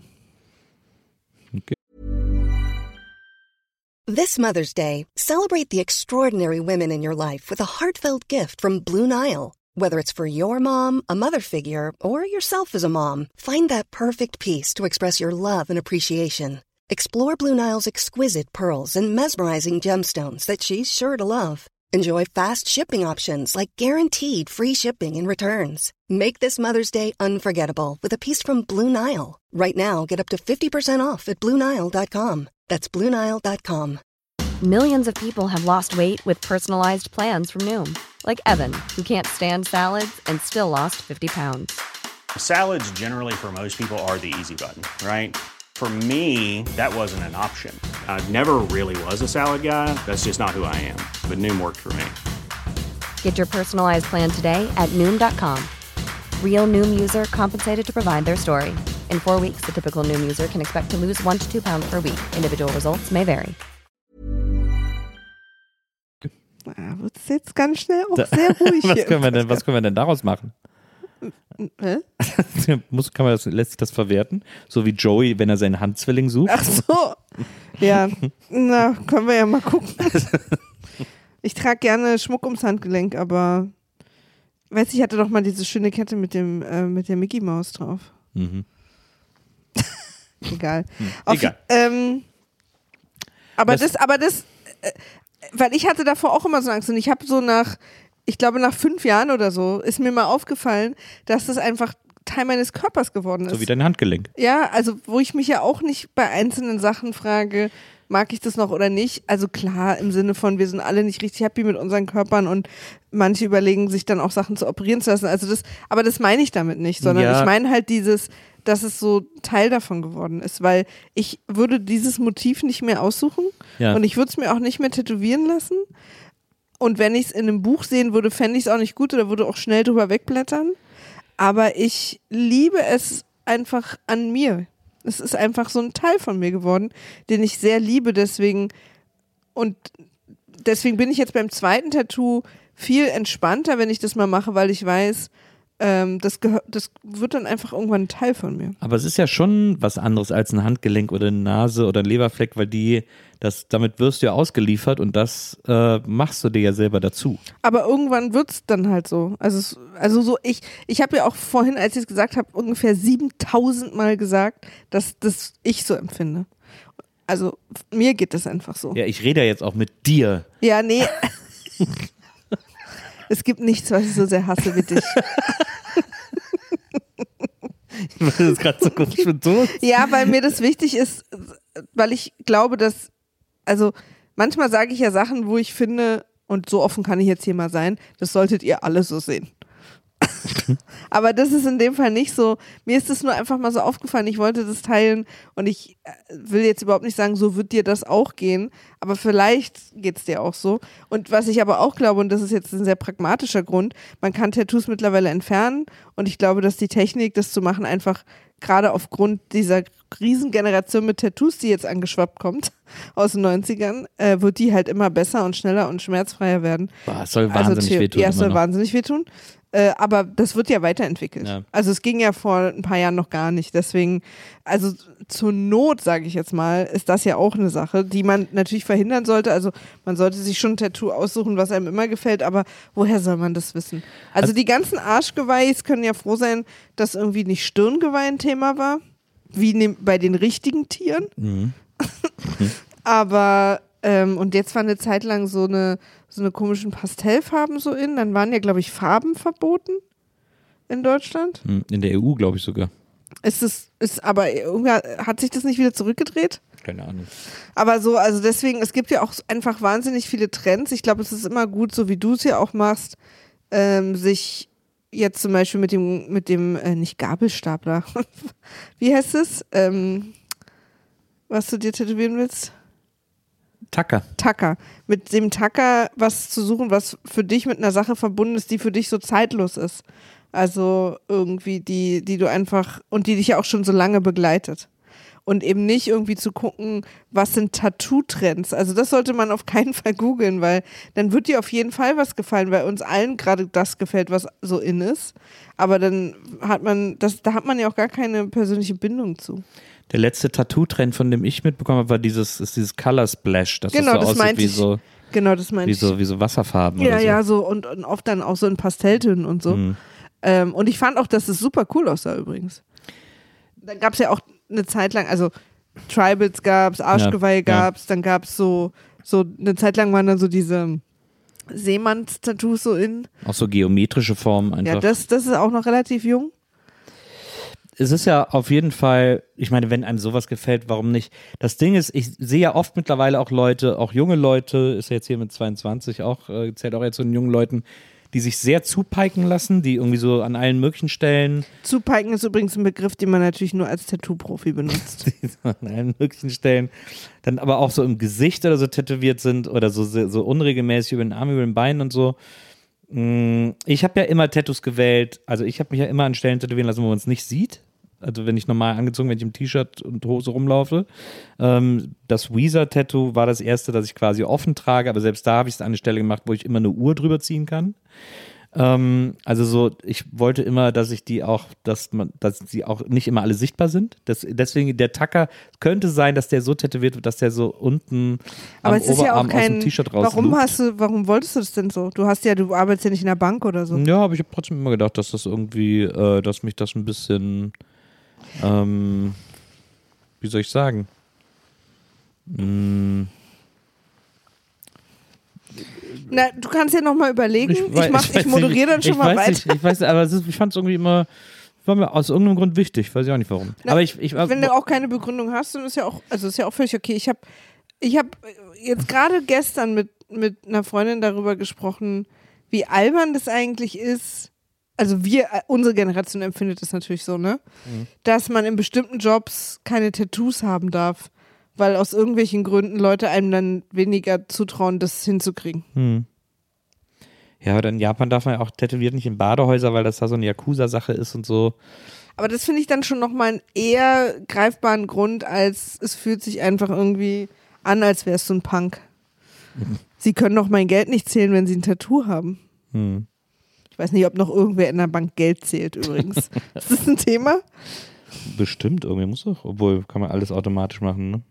S1: This Mother's Day, celebrate the extraordinary women in your life with a heartfelt gift from Blue Nile. Whether it's for your mom, a mother figure, or yourself as a mom, find that perfect piece to express your love and appreciation. Explore Blue Nile's exquisite pearls and mesmerizing gemstones that she's sure to love. Enjoy fast shipping options like guaranteed free shipping and returns. Make this Mother's Day unforgettable with a piece from Blue Nile. Right now, get up to fifty percent off at Blue Nile dot com. That's Blue Nile dot com.
S2: Millions of people have lost weight with personalized plans from Noom. Like Evan, who can't stand salads and still lost fifty pounds.
S7: Salads generally for most people are the easy button, right? For me, that wasn't an option. I never really was a salad guy. That's just not who I am. But Noom worked for me.
S2: Get your personalized plan today at Noom dot com. Real Noom user compensated to provide their story. In four weeks, the typical Noom user can expect to lose one to two pounds per week. Individual results may vary.
S6: Da wird es jetzt ganz schnell auch sehr ruhig.
S5: was,
S6: hier
S5: können wir denn, was können wir denn daraus machen?
S6: Hä?
S5: Muss, kann man das, lässt sich das verwerten? So wie Joey, wenn er seinen Handzwilling sucht?
S6: Ach so. Ja, na, können wir ja mal gucken. Ich trage gerne Schmuck ums Handgelenk, aber weiß ich, hatte doch mal diese schöne Kette mit dem äh, mit der Mickey Maus drauf.
S5: Mhm.
S6: Egal.
S5: Hm.
S6: Auf,
S5: Egal.
S6: Ähm, aber
S5: Das-
S6: das, aber das, äh, weil ich hatte davor auch immer so Angst und ich habe so nach, ich glaube nach fünf Jahren oder so, ist mir mal aufgefallen, dass das einfach Teil meines Körpers geworden ist.
S5: So wie dein Handgelenk.
S6: Ja, also wo ich mich ja auch nicht bei einzelnen Sachen frage, mag ich das noch oder nicht? Also klar, im Sinne von, wir sind alle nicht richtig happy mit unseren Körpern und manche überlegen sich dann auch Sachen zu operieren zu lassen. Also das, aber das meine ich damit nicht, sondern
S5: Ja.
S6: ich meine halt dieses, dass es so Teil davon geworden ist, weil ich würde dieses Motiv nicht mehr aussuchen
S5: Ja.
S6: und ich würde es mir auch nicht mehr tätowieren lassen. Und wenn ich es in einem Buch sehen würde, fände ich es auch nicht gut oder würde auch schnell drüber wegblättern. Aber ich liebe es einfach an mir. Es ist einfach so ein Teil von mir geworden, den ich sehr liebe. Deswegen und deswegen bin ich jetzt beim zweiten Tattoo viel entspannter, wenn ich das mal mache, weil ich weiß, ähm, das, gehör, das wird dann einfach irgendwann ein Teil von mir.
S5: Aber es ist ja schon was anderes als ein Handgelenk oder eine Nase oder ein Leberfleck, weil die, das, damit wirst du ja ausgeliefert und das äh, machst du dir ja selber dazu.
S6: Aber irgendwann wird es dann halt so. Also, es, also so ich, ich habe ja auch vorhin, als ich es gesagt habe, ungefähr siebentausend Mal gesagt, dass das ich so empfinde. Also mir geht das einfach so.
S5: Ja, ich rede ja jetzt auch mit dir.
S6: Ja, nee. Es gibt nichts, was ich so sehr hasse wie dich.
S5: Ich war das gerade so kurz betont.
S6: Ja, weil mir das wichtig ist, weil ich glaube, dass, also manchmal sage ich ja Sachen, wo ich finde, und so offen kann ich jetzt hier mal sein, das solltet ihr alle so sehen. Aber das ist in dem Fall nicht so. Mir ist es nur einfach mal so aufgefallen, ich wollte das teilen und ich will jetzt überhaupt nicht sagen, so wird dir das auch gehen, aber vielleicht geht es dir auch so. Und was ich aber auch glaube, und das ist jetzt ein sehr pragmatischer Grund, man kann Tattoos mittlerweile entfernen und ich glaube, dass die Technik, das zu machen, einfach gerade aufgrund dieser Riesengeneration mit Tattoos, die jetzt angeschwappt kommt aus den neunzigern, äh, wird die halt immer besser und schneller und schmerzfreier werden.
S5: Boah, es soll wahnsinnig
S6: The-
S5: wehtun.
S6: Ja, es
S5: immer
S6: soll
S5: noch.
S6: wahnsinnig wehtun. Äh, aber das wird ja weiterentwickelt.
S5: Ja.
S6: Also es ging ja vor ein paar Jahren noch gar nicht. Deswegen, also zur Not, sage ich jetzt mal, ist das ja auch eine Sache, die man natürlich verhindern sollte. Also man sollte sich schon ein Tattoo aussuchen, was einem immer gefällt, aber woher soll man das wissen? Also,
S5: Also-
S6: die ganzen Arschgeweihs können ja froh sein, dass irgendwie nicht Stirngeweih ein Thema war, wie ne- bei den richtigen Tieren.
S5: Mhm.
S6: Aber ähm, und jetzt war eine Zeit lang so eine so eine komischen Pastellfarben so in. Dann waren ja, glaube ich, Farben verboten in Deutschland.
S5: Hm, in der E U, glaube ich sogar.
S6: Ist es, ist aber irgendwie hat sich das nicht wieder zurückgedreht?
S5: Keine Ahnung.
S6: Aber so, also deswegen, es gibt ja auch einfach wahnsinnig viele Trends. Ich glaube, es ist immer gut, so wie du es ja auch machst, ähm, sich jetzt zum Beispiel mit dem, mit dem, äh, nicht Gabelstapler, wie heißt es? Ähm, was du dir tätowieren willst?
S5: Tacker.
S6: Tacker. Mit dem Tacker was zu suchen, was für dich mit einer Sache verbunden ist, die für dich so zeitlos ist. Also irgendwie die, die du einfach, und die dich ja auch schon so lange begleitet. Und eben nicht irgendwie zu gucken, was sind Tattoo-Trends. Also das sollte man auf keinen Fall googeln, weil dann wird dir auf jeden Fall was gefallen, weil uns allen gerade das gefällt, was so in ist. Aber dann hat man, das, da hat man ja auch gar keine persönliche Bindung zu.
S5: Der letzte Tattoo-Trend, von dem ich mitbekommen habe, war dieses, ist dieses Color Splash, dass
S6: genau,
S5: das so
S6: das
S5: aussieht wie
S6: ich.
S5: so,
S6: genau, das
S5: wie
S6: ich.
S5: so, wie so Wasserfarben
S6: ja,
S5: oder so.
S6: Ja, so und, und oft dann auch so in Pastelltönen und so.
S5: Mhm.
S6: Ähm, und ich fand auch, dass es super cool aussah übrigens. Dann gab es ja auch eine Zeit lang, also Tribals gab's, Arschgeweih
S5: ja,
S6: gab's,
S5: ja.
S6: dann gab's so, so eine Zeit lang waren dann so diese Seemanns-Tattoos so in.
S5: Auch so geometrische Formen einfach.
S6: Ja, das, das ist auch noch relativ jung.
S5: Es ist ja auf jeden Fall, ich meine, wenn einem sowas gefällt, warum nicht? Das Ding ist, ich sehe ja oft mittlerweile auch Leute, auch junge Leute, ist ja jetzt hier mit zweiundzwanzig auch, äh, zählt auch jetzt zu den jungen Leuten, die sich sehr zupeiken lassen, die irgendwie so an allen möglichen Stellen.
S6: Zupeiken ist übrigens ein Begriff, den man natürlich nur als Tattoo-Profi benutzt.
S5: Die so an allen möglichen Stellen dann aber auch so im Gesicht oder so tätowiert sind oder so, so unregelmäßig über den Arm, über den Beinen und so. Ich habe ja immer Tattoos gewählt, also ich habe mich ja immer an Stellen tätowieren lassen, wo man es nicht sieht. Also wenn ich normal angezogen, wenn ich im T-Shirt und Hose rumlaufe. Ähm, das Weezer-Tattoo war das erste, das ich quasi offen trage, aber selbst da habe ich es an eine Stelle gemacht, wo ich immer eine Uhr drüber ziehen kann. Ähm, also so, ich wollte immer, dass ich die auch, dass man, dass sie auch nicht immer alle sichtbar sind. Das, deswegen der Tacker könnte sein, dass der so tätowiert wird, dass der so unten
S6: aber
S5: am
S6: es ist ja auch
S5: Oberarm
S6: kein,
S5: aus dem T-Shirt raus.
S6: Warum
S5: lugt.
S6: hast du, warum wolltest du das denn so? Du hast ja, du arbeitest ja nicht in der Bank oder so.
S5: Ja, aber ich habe trotzdem immer gedacht, dass das irgendwie, äh, dass mich das ein bisschen, ähm, wie soll ich sagen? Hm.
S6: Na, du kannst ja nochmal überlegen. Ich,
S5: weiß,
S6: ich, mach,
S5: ich,
S6: ich moderiere dann schon
S5: ich
S6: mal
S5: weiß
S6: weiter.
S5: Nicht, ich weiß nicht, aber es ist, ich fand es irgendwie immer, war mir aus irgendeinem Grund wichtig, weiß ich auch nicht warum.
S6: Na,
S5: aber ich, ich,
S6: wenn du auch keine Begründung hast, dann ist ja auch, also ist ja auch völlig okay. Ich habe ich hab jetzt gerade gestern mit, mit einer Freundin darüber gesprochen, wie albern das eigentlich ist. Also wir, unsere Generation empfindet das natürlich so, ne? Mhm. Dass man in bestimmten Jobs keine Tattoos haben darf, weil aus irgendwelchen Gründen Leute einem dann weniger zutrauen, das hinzukriegen.
S5: Hm. Ja, aber in Japan darf man ja auch tätowiert nicht in Badehäuser, weil das da so eine Yakuza-Sache ist und so.
S6: Aber das finde ich dann schon nochmal einen eher greifbaren Grund, als es fühlt sich einfach irgendwie an, als wärst du ein Punk. Mhm. Sie können doch mein Geld nicht zählen, wenn sie ein Tattoo haben.
S5: Hm.
S6: Ich weiß nicht, ob noch irgendwer in der Bank Geld zählt übrigens. Ist das ein Thema?
S5: Bestimmt, irgendwie muss doch. Obwohl, kann man alles automatisch machen, ne?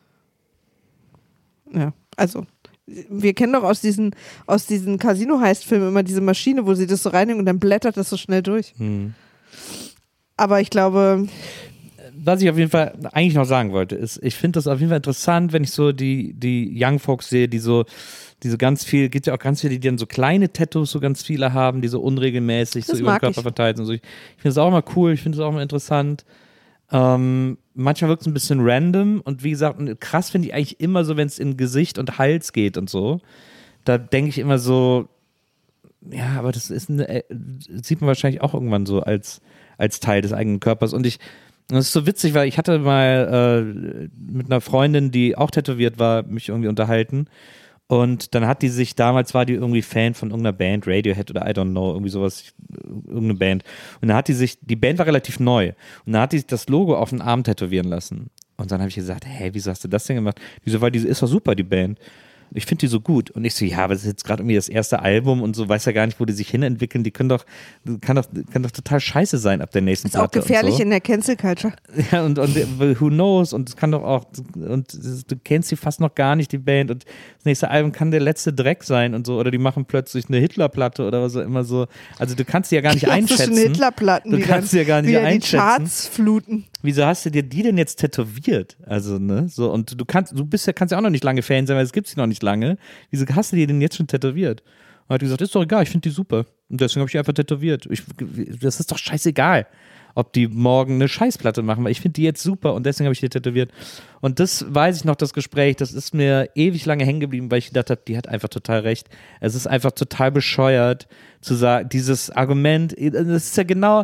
S6: Ja, also wir kennen doch aus diesen, aus diesen Casino-Heist-Filmen immer diese Maschine, wo sie das so reinigen und dann blättert das so schnell durch.
S5: Hm.
S6: Aber ich glaube...
S5: Was ich auf jeden Fall eigentlich noch sagen wollte, ist, ich finde das auf jeden Fall interessant, wenn ich so die, die Young Folks sehe, die so, die so ganz viel, gibt ja auch ganz viele, die dann so kleine Tattoos so ganz viele haben, die so unregelmäßig
S6: das
S5: so über den Körper
S6: ich.
S5: verteilt sind. So. Ich, ich finde es auch immer cool, ich finde es auch immer interessant. Ähm, manchmal wirkt es ein bisschen random und wie gesagt, krass finde ich eigentlich immer so, wenn es in Gesicht und Hals geht und so. Da denke ich immer so, ja, aber das ist eine, sieht man wahrscheinlich auch irgendwann so als, als Teil des eigenen Körpers. Und ich, das ist so witzig, weil ich hatte mal äh, mit einer Freundin, die auch tätowiert war, mich irgendwie unterhalten. Und dann hat die sich, damals war die irgendwie Fan von irgendeiner Band, Radiohead oder I don't know, irgendwie sowas, irgendeine Band. Und dann hat die sich, die Band war relativ neu. Und dann hat die sich das Logo auf den Arm tätowieren lassen. Und dann habe ich gesagt, hey, wieso hast du das denn gemacht? Wieso, weil die ist doch super, die Band. Ich finde die so gut. Und ich so, ja, aber das ist jetzt gerade irgendwie das erste Album und so, weiß ja gar nicht, wo die sich hinentwickeln. Die können doch, kann doch, kann doch total scheiße sein ab der nächsten
S6: Platte. Ist auch gefährlich so. In der Cancel Culture.
S5: Ja, und, und who knows? Und es kann doch auch, und du kennst sie fast noch gar nicht, die Band. Und das nächste Album kann der letzte Dreck sein und so. Oder die machen plötzlich eine Hitler-Platte oder was auch immer so. Also du kannst sie ja gar nicht einschätzen.
S6: Hitler-Platten,
S5: du kannst sie ja gar nicht einschätzen.
S6: Die Charts fluten.
S5: Wieso hast du dir die denn jetzt tätowiert? Also, ne, so, und du kannst, du bist ja, kannst ja auch noch nicht lange Fan sein, weil es gibt sie noch nicht lange. Wieso hast du die denn jetzt schon tätowiert? Und hat die gesagt, ist doch egal, ich finde die super. Und deswegen habe ich die einfach tätowiert. Ich, das ist doch scheißegal, ob die morgen eine Scheißplatte machen, weil ich finde die jetzt super und deswegen habe ich die tätowiert. Und das weiß ich noch, das Gespräch, das ist mir ewig lange hängen geblieben, weil ich gedacht habe, die hat einfach total recht. Es ist einfach total bescheuert zu sagen, dieses Argument, das ist ja genau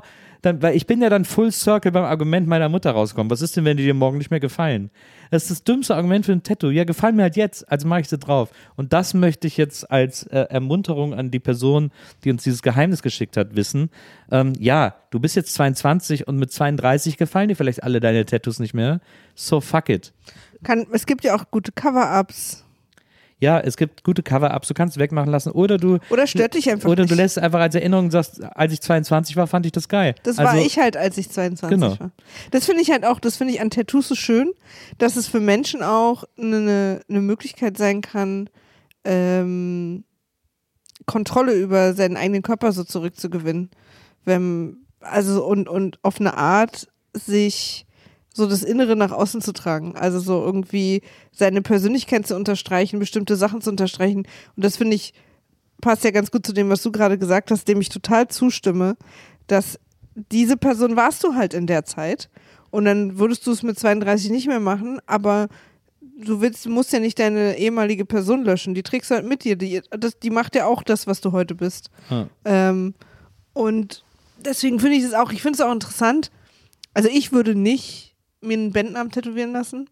S5: dann, weil ich bin ja dann full circle beim Argument meiner Mutter rausgekommen. Was ist denn, wenn die dir morgen nicht mehr gefallen? Das ist das dümmste Argument für ein Tattoo. Ja, gefallen mir halt jetzt, also mache ich sie drauf. Und das möchte ich jetzt als äh, Ermunterung an die Person, die uns dieses Geheimnis geschickt hat, wissen. Ähm, ja, du bist jetzt zweiundzwanzig und mit zweiunddreißig gefallen dir vielleicht alle deine Tattoos nicht mehr. So fuck it.
S6: Kann, es gibt ja auch gute Cover-Ups.
S5: Ja, es gibt gute Cover-Ups, du kannst wegmachen lassen oder du
S6: Oder stört dich einfach
S5: oder
S6: nicht.
S5: du lässt einfach als Erinnerung und sagst, als ich zweiundzwanzig war, fand ich das geil.
S6: Das
S5: also,
S6: war ich halt, als ich zweiundzwanzig
S5: genau.
S6: war. Das finde ich halt auch, das finde ich an Tattoos so schön, dass es für Menschen auch eine, eine Möglichkeit sein kann, ähm, Kontrolle über seinen eigenen Körper so zurückzugewinnen. Wenn, also und, und auf eine Art sich so das Innere nach außen zu tragen. Also so irgendwie seine Persönlichkeit zu unterstreichen, bestimmte Sachen zu unterstreichen. Und das finde ich, passt ja ganz gut zu dem, was du gerade gesagt hast, dem ich total zustimme, dass diese Person warst du halt in der Zeit und dann würdest du es mit zweiunddreißig nicht mehr machen, aber du willst, musst ja nicht deine ehemalige Person löschen, die trägst du halt mit dir, die, das, die macht ja auch das, was du heute bist. Hm. Ähm, und deswegen finde ich es auch, ich finde es auch interessant, also ich würde nicht mir einen Bandnamen tätowieren lassen,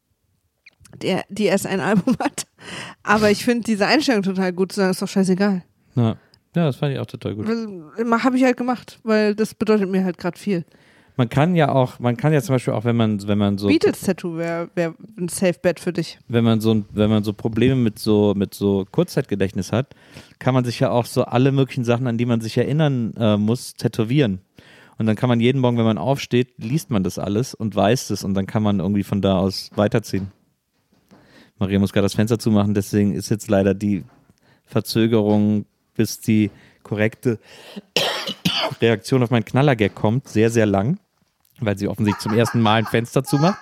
S6: der, die erst ein Album hat. Aber ich finde diese Einstellung total gut, zu sagen, ist doch scheißegal.
S5: Ja, ja, das fand ich auch total gut.
S6: Habe ich halt gemacht, weil das bedeutet mir halt gerade viel.
S5: Man kann ja auch, man kann ja zum Beispiel auch, wenn man, wenn man so
S6: Beatles-Tattoo wäre wär ein Safe-Bet für dich.
S5: Wenn man so, wenn man so Probleme mit so, mit so Kurzzeitgedächtnis hat, kann man sich ja auch so alle möglichen Sachen, an die man sich erinnern äh, muss, tätowieren. Und dann kann man jeden Morgen, wenn man aufsteht, liest man das alles und weiß es und dann kann man irgendwie von da aus weiterziehen. Maria muss gerade das Fenster zumachen, deswegen ist jetzt leider die Verzögerung, bis die korrekte Reaktion auf meinen Knallergag kommt, sehr, sehr lang, weil sie offensichtlich zum ersten Mal ein Fenster zumacht.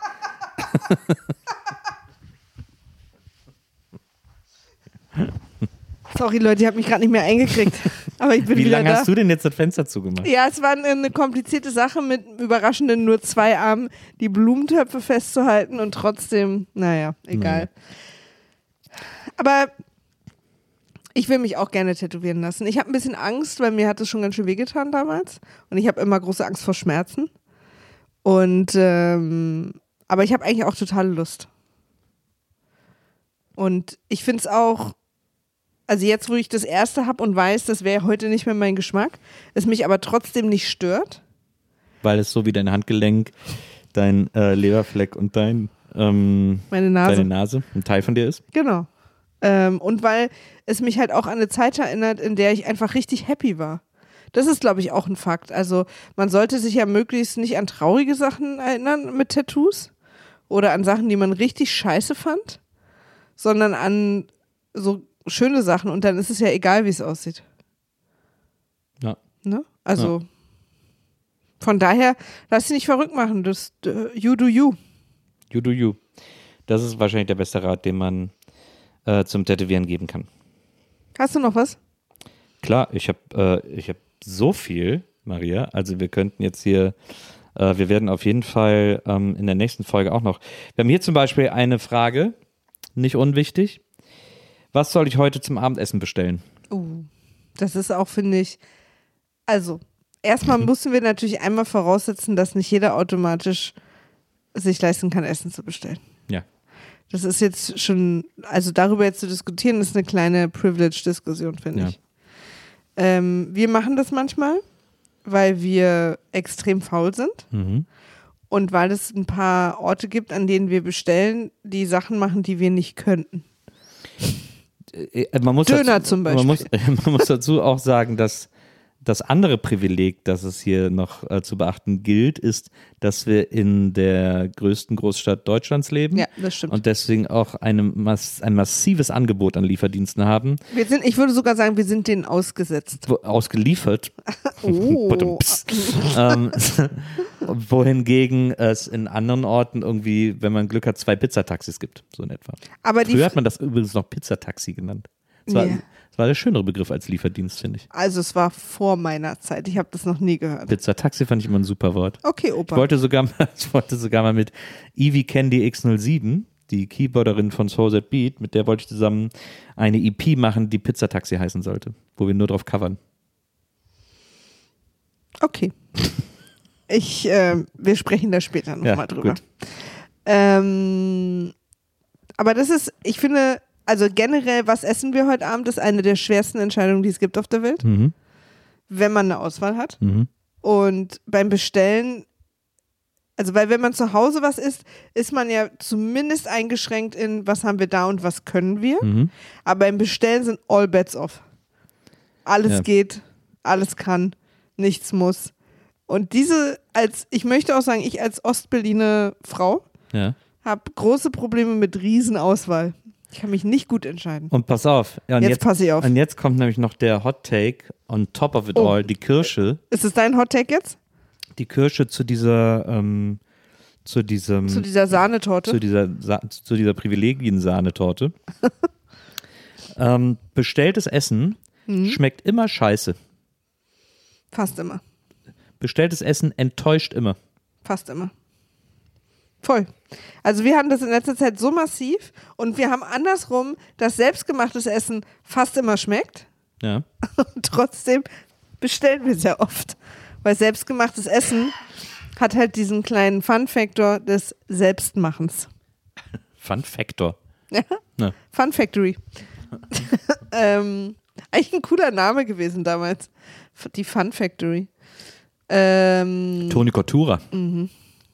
S6: Sorry Leute, ich habe mich gerade nicht mehr eingekriegt. Aber ich bin
S5: Wie
S6: wieder
S5: lange
S6: da.
S5: hast du denn jetzt das Fenster zugemacht?
S6: Ja, es war eine komplizierte Sache mit überraschenden nur zwei Armen, die Blumentöpfe festzuhalten und trotzdem, naja, egal. Nee. Aber ich will mich auch gerne tätowieren lassen. Ich habe ein bisschen Angst, weil mir hat es schon ganz schön wehgetan damals und ich habe immer große Angst vor Schmerzen. Und ähm, aber ich habe eigentlich auch totale Lust. Und ich finde es auch, also jetzt, wo ich das erste habe und weiß, das wäre heute nicht mehr mein Geschmack, es mich aber trotzdem nicht stört.
S5: Weil es so wie dein Handgelenk, dein äh, Leberfleck und dein ähm,
S6: Meine Nase.
S5: deine Nase ein Teil von dir ist.
S6: Genau. Ähm, und weil es mich halt auch an eine Zeit erinnert, in der ich einfach richtig happy war. Das ist, glaube ich, auch ein Fakt. Also man sollte sich ja möglichst nicht an traurige Sachen erinnern mit Tattoos oder an Sachen, die man richtig scheiße fand, sondern an so schöne Sachen und dann ist es ja egal, wie es aussieht.
S5: Ja.
S6: Ne? Also
S5: ja.
S6: Von daher, lass dich nicht verrückt machen. Das, uh, you do you.
S5: You do you. Das ist wahrscheinlich der beste Rat, den man äh, zum Tätowieren geben kann.
S6: Hast du noch was?
S5: Klar, ich habe äh, ich hab so viel, Maria. Also wir könnten jetzt hier, äh, wir werden auf jeden Fall ähm, in der nächsten Folge auch noch. Wir haben hier zum Beispiel eine Frage, nicht unwichtig. Was soll ich heute zum Abendessen bestellen?
S6: Uh, das ist auch, finde ich, also erstmal müssen wir natürlich einmal voraussetzen, dass nicht jeder automatisch sich leisten kann, Essen zu bestellen.
S5: Ja.
S6: Das ist jetzt schon, also darüber jetzt zu diskutieren, ist eine kleine Privilege-Diskussion, finde
S5: ja.
S6: ich. Ähm, wir machen das manchmal, weil wir extrem faul sind
S5: mhm.
S6: und weil es ein paar Orte gibt, an denen wir bestellen, die Sachen machen, die wir nicht könnten.
S5: Man muss
S6: Döner
S5: dazu,
S6: zum Beispiel.
S5: Man muss, man muss dazu auch sagen, dass das andere Privileg, das es hier noch äh, zu beachten gilt, ist, dass wir in der größten Großstadt Deutschlands leben.
S6: Ja, das stimmt.
S5: Und deswegen auch eine Mass- ein massives Angebot an Lieferdiensten haben.
S6: Wir sind, ich würde sogar sagen, wir sind denen ausgesetzt.
S5: Wo, ausgeliefert.
S6: Oh.
S5: ähm, wohingegen es in anderen Orten irgendwie, wenn man Glück hat, zwei Pizzataxis gibt, so in etwa.
S6: Aber die
S5: Früher hat man das übrigens noch Pizzataxi genannt. Das war,
S6: Ja.
S5: das war der schönere Begriff als Lieferdienst, finde ich.
S6: Also es war vor meiner Zeit. Ich habe das noch nie gehört.
S5: Pizzataxi fand ich immer ein super Wort.
S6: Okay, Opa.
S5: Ich wollte sogar mal, ich wollte sogar mal mit Ivy Candy X null sieben, die Keyboarderin von Soul That Beat, mit der wollte ich zusammen eine E P machen, die Pizzataxi heißen sollte, wo wir nur drauf covern.
S6: Okay. Ich, äh, wir sprechen da später nochmal
S5: Ja,
S6: drüber.
S5: gut.
S6: Ähm, aber das ist, ich finde, also generell, was essen wir heute Abend, ist eine der schwersten Entscheidungen, die es gibt auf der Welt,
S5: Mhm.
S6: wenn man eine Auswahl hat.
S5: Mhm.
S6: Und beim Bestellen, also weil wenn man zu Hause was isst, ist man ja zumindest eingeschränkt in, was haben wir da und was können wir.
S5: Mhm.
S6: Aber beim Bestellen sind all bets off. Alles
S5: Ja.
S6: geht, alles kann, nichts muss. Und diese, als, ich möchte auch sagen, ich als Ostberliner Frau
S5: Ja.
S6: habe große Probleme mit Riesenauswahl. Ich kann mich nicht gut entscheiden.
S5: Und pass auf. Ja, und
S6: Jetzt
S5: jetzt,
S6: pass ich auf.
S5: Und jetzt kommt nämlich noch der Hot Take on top of it
S6: Oh.
S5: all, die Kirsche.
S6: Ist es dein Hot Take jetzt?
S5: Die Kirsche zu dieser, ähm, zu diesem,
S6: Zu dieser Sahnetorte?
S5: zu dieser, Sa zu dieser Privilegien-Sahnetorte. ähm, bestelltes Essen
S6: Mhm.
S5: schmeckt immer scheiße.
S6: Fast immer.
S5: Bestelltes Essen enttäuscht immer.
S6: Fast immer. Voll. Also wir haben das in letzter Zeit so massiv und wir haben andersrum, dass selbstgemachtes Essen fast immer schmeckt
S5: Ja.
S6: und trotzdem bestellen wir sehr oft. Weil selbstgemachtes Essen hat halt diesen kleinen Fun-Factor des Selbstmachens.
S5: Fun Factor.
S6: Ja?
S5: Ja.
S6: Fun Factory. ähm, eigentlich ein cooler Name gewesen damals. Die Fun Factory. Ähm,
S5: Toni Cottura.
S6: Mhm.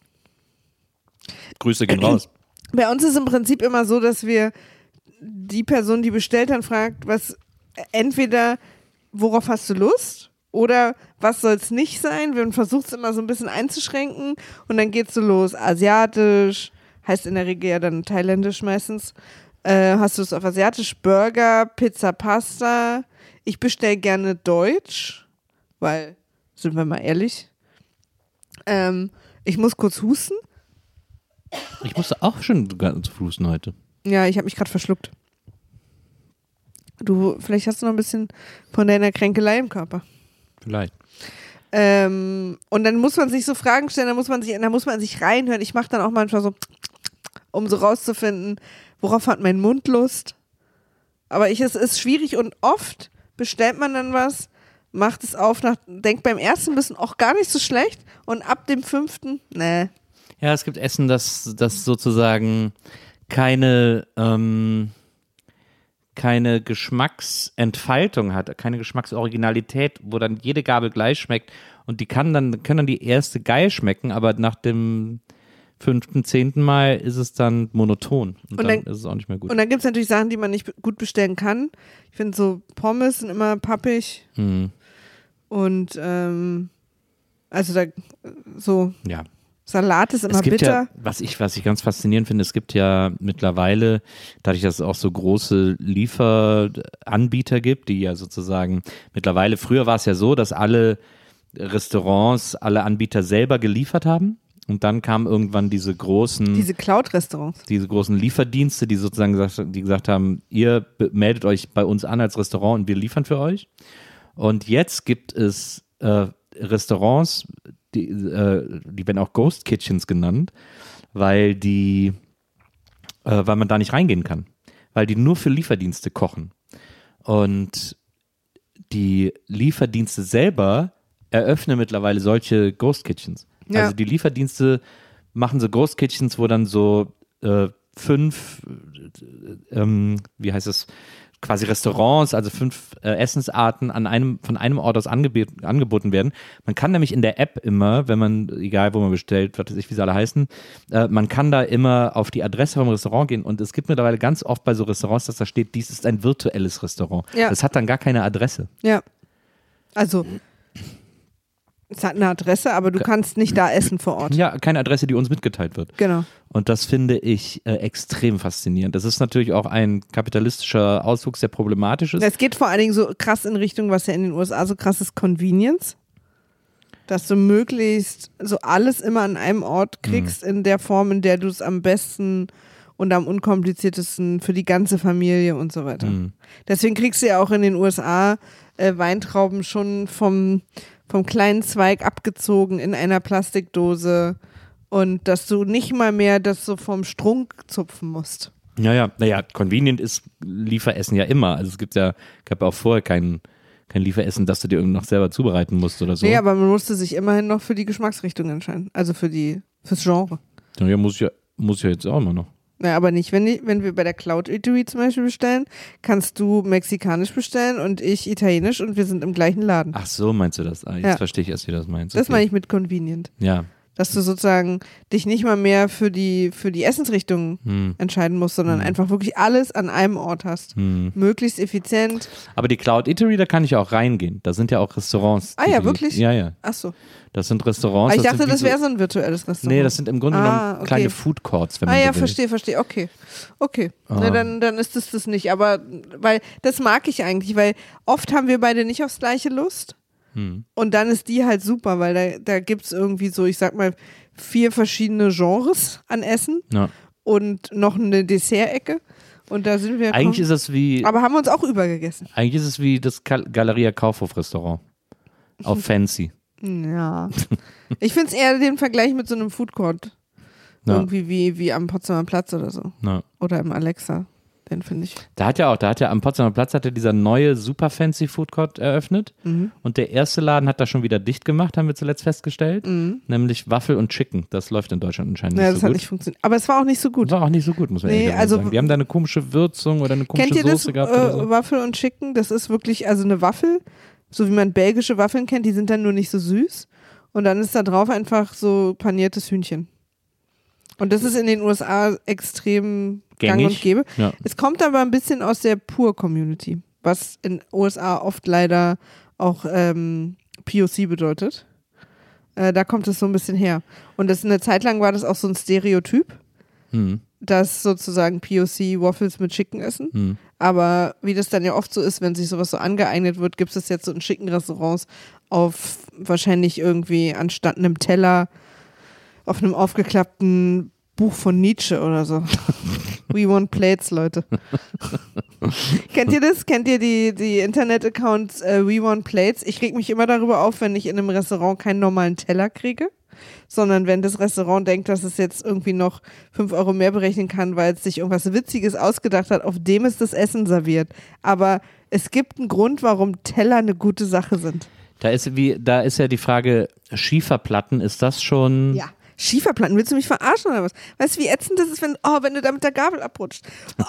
S5: Grüße gehen raus.
S6: Bei uns ist im Prinzip immer so, dass wir die Person, die bestellt, dann fragt, was entweder worauf hast du Lust oder was soll es nicht sein. Man versucht es immer so ein bisschen einzuschränken und dann geht's so los. Asiatisch, heißt in der Regel ja dann thailändisch meistens. Äh, hast du es auf Asiatisch? Burger, Pizza, Pasta. Ich bestelle gerne Deutsch, weil, sind wir mal ehrlich, ähm, ich muss kurz husten.
S5: Ich musste auch schon ganz flusen heute.
S6: Ja, ich habe mich gerade verschluckt. Du, vielleicht hast du noch ein bisschen von deiner Kränkelei im Körper.
S5: Vielleicht.
S6: Ähm, und dann muss man sich so Fragen stellen, da muss man sich, da muss man sich reinhören. Ich mache dann auch manchmal so, um so rauszufinden, worauf hat mein Mund Lust. Aber ich, es ist schwierig und oft bestellt man dann was, macht es auf, nach, denkt beim ersten bisschen auch gar nicht so schlecht und ab dem fünften, nee.
S5: Ja, es gibt Essen, das, das sozusagen keine, ähm, keine Geschmacksentfaltung hat, keine Geschmacksoriginalität, wo dann jede Gabel gleich schmeckt und die kann dann, können dann die erste geil schmecken, aber nach dem fünften, zehnten Mal ist es dann monoton und,
S6: Und
S5: dann,
S6: dann-
S5: ist es auch nicht mehr gut.
S6: Und dann gibt es natürlich Sachen, die man nicht gut bestellen kann. Ich finde so Pommes sind immer pappig
S5: Hm,
S6: und ähm, also da so
S5: ja.
S6: Salat ist immer
S5: Es gibt
S6: bitter.
S5: ja, was ich, was ich ganz faszinierend finde, es gibt ja mittlerweile, dadurch, dass es auch so große Lieferanbieter gibt, die ja sozusagen mittlerweile, früher war es ja so, dass alle Restaurants, alle Anbieter selber geliefert haben und dann kamen irgendwann diese großen,
S6: Diese Cloud-Restaurants.
S5: diese großen Lieferdienste, die sozusagen gesagt, die gesagt haben, ihr be- meldet euch bei uns an als Restaurant und wir liefern für euch. Und jetzt gibt es äh, Restaurants, die, äh, die werden auch Ghost Kitchens genannt, weil die, äh, weil man da nicht reingehen kann, weil die nur für Lieferdienste kochen. Und die Lieferdienste selber eröffnen mittlerweile solche Ghost Kitchens.
S6: Ja.
S5: Also die Lieferdienste machen so Ghost Kitchens, wo dann so äh, fünf, äh, ähm, wie heißt es, quasi Restaurants, also fünf äh, Essensarten an einem, von einem Ort aus angeb angeboten werden. Man kann nämlich in der App immer, wenn man, egal wo man bestellt, was weiß ich, wie sie alle heißen, äh, man kann da immer auf die Adresse vom Restaurant gehen und es gibt mittlerweile ganz oft bei so Restaurants, dass da steht, dies ist ein virtuelles Restaurant.
S6: Ja.
S5: Das hat dann gar keine Adresse.
S6: Ja. Also es hat eine Adresse, aber du kannst nicht da essen vor Ort.
S5: Ja, keine Adresse, die uns mitgeteilt wird.
S6: Genau.
S5: Und das finde ich äh, extrem faszinierend. Das ist natürlich auch ein kapitalistischer Auswuchs, der problematisch ist.
S6: Es geht vor allen Dingen so krass in Richtung, was ja in den U S A so krass ist, Convenience. Dass du möglichst so alles immer an einem Ort kriegst, in der Form, in der du es am besten und am unkompliziertesten für die ganze Familie und so weiter.
S5: Mhm.
S6: Deswegen kriegst du ja auch in den U S A äh, Weintrauben schon vom, vom kleinen Zweig abgezogen in einer Plastikdose und dass du nicht mal mehr das so vom Strunk zupfen musst.
S5: Ja, ja, naja, convenient ist Lieferessen ja immer. Also es gibt ja, gab ja auch vorher kein, kein Lieferessen, das du dir irgendwie noch selber zubereiten musst oder so.
S6: Nee, aber man musste sich immerhin noch für die Geschmacksrichtung entscheiden. Also für die, fürs Genre.
S5: Ja, muss ja, muss ja jetzt auch immer noch.
S6: Naja, aber nicht, wenn, die, wenn wir bei der Cloud Eatery zum Beispiel bestellen, kannst du mexikanisch bestellen und ich italienisch und wir sind im gleichen Laden.
S5: Ach so, meinst du das? Ah, jetzt
S6: Ja.
S5: verstehe ich erst, wie du das meinst.
S6: Das
S5: Okay.
S6: meine ich mit convenient.
S5: Ja.
S6: Dass du sozusagen dich nicht mal mehr für die, für die Essensrichtung
S5: Hm.
S6: entscheiden musst, sondern
S5: Hm.
S6: einfach wirklich alles an einem Ort hast.
S5: Hm.
S6: Möglichst effizient.
S5: Aber die Cloud Eatery, da kann ich auch reingehen. Da sind ja auch Restaurants.
S6: Ah
S5: die
S6: ja,
S5: die-
S6: wirklich?
S5: Ja, ja.
S6: Ach so.
S5: Das sind Restaurants.
S6: Aber ich
S5: das
S6: dachte,
S5: sind wie
S6: das
S5: so-
S6: wäre so ein virtuelles Restaurant.
S5: Nee, das sind im Grunde
S6: Ah,
S5: genommen
S6: okay.
S5: kleine Food Courts, wenn man
S6: Ah ja,
S5: so will.
S6: verstehe, verstehe. Okay. Okay.
S5: Ah.
S6: Na, dann, dann ist es das nicht. Aber, weil, das mag ich eigentlich, weil oft haben wir beide nicht aufs gleiche Lust.
S5: Hm.
S6: Und dann ist die halt super, weil da, da gibt es irgendwie so, ich sag mal, vier verschiedene Genres an Essen
S5: Ja.
S6: und noch eine Dessertecke. Und da sind wir.
S5: Eigentlich ist es wie,
S6: aber haben uns auch übergegessen.
S5: eigentlich ist es wie das Gal- Galeria Kaufhof Restaurant. Auf Fancy.
S6: Ja. Ich finde es eher den Vergleich mit so einem Food Court.
S5: Ja.
S6: Irgendwie wie, wie am Potsdamer Platz oder so.
S5: Ja.
S6: Oder im Alexa. Den finde ich.
S5: Da hat ja auch, da hat ja am Potsdamer Platz hat ja dieser neue super fancy Food Court eröffnet.
S6: Mhm.
S5: Und der erste Laden hat da schon wieder dicht gemacht, haben wir zuletzt festgestellt.
S6: Mhm.
S5: Nämlich Waffel und Chicken. Das läuft in Deutschland anscheinend
S6: Ja,
S5: nicht
S6: das
S5: so
S6: hat
S5: gut.
S6: nicht funktioniert. Aber es war auch nicht so gut.
S5: War auch nicht so gut, muss man
S6: Nee,
S5: ehrlich
S6: also-
S5: sagen. Die haben da eine komische Würzung oder eine komische
S6: Kennt ihr das,
S5: Soße gehabt oder so.
S6: äh, Waffel und Chicken? Das ist wirklich, also eine Waffel, so wie man belgische Waffeln kennt, die sind dann nur nicht so süß. Und dann ist da drauf einfach so paniertes Hühnchen. Und das ist in den U S A extrem gang
S5: Gängig.
S6: und gäbe.
S5: Ja.
S6: Es kommt aber ein bisschen aus der Pur-Community, was in U S A oft leider auch ähm, P O C bedeutet. Äh, da kommt es so ein bisschen her. Und das eine Zeit lang war das auch so ein Stereotyp,
S5: Hm.
S6: dass sozusagen P O C Waffles mit Chicken essen.
S5: Hm.
S6: Aber wie das dann ja oft so ist, wenn sich sowas so angeeignet wird, gibt es jetzt so in schicken Restaurants auf wahrscheinlich irgendwie anstatt einem Teller auf einem aufgeklappten Buch von Nietzsche oder so. We want plates, Leute. Kennt ihr das? Kennt ihr die, die Internet-Accounts äh, We want plates? Ich reg mich immer darüber auf, wenn ich in einem Restaurant keinen normalen Teller kriege, sondern wenn das Restaurant denkt, dass es jetzt irgendwie noch fünf Euro mehr berechnen kann, weil es sich irgendwas Witziges ausgedacht hat, auf dem ist das Essen serviert. Aber es gibt einen Grund, warum Teller eine gute Sache sind.
S5: Da ist wie, da ist ja die Frage, Schieferplatten, ist das schon.
S6: Ja. Schieferplatten, willst du mich verarschen oder was? Weißt du, wie ätzend das ist, wenn, oh, wenn du da mit der Gabel abrutscht?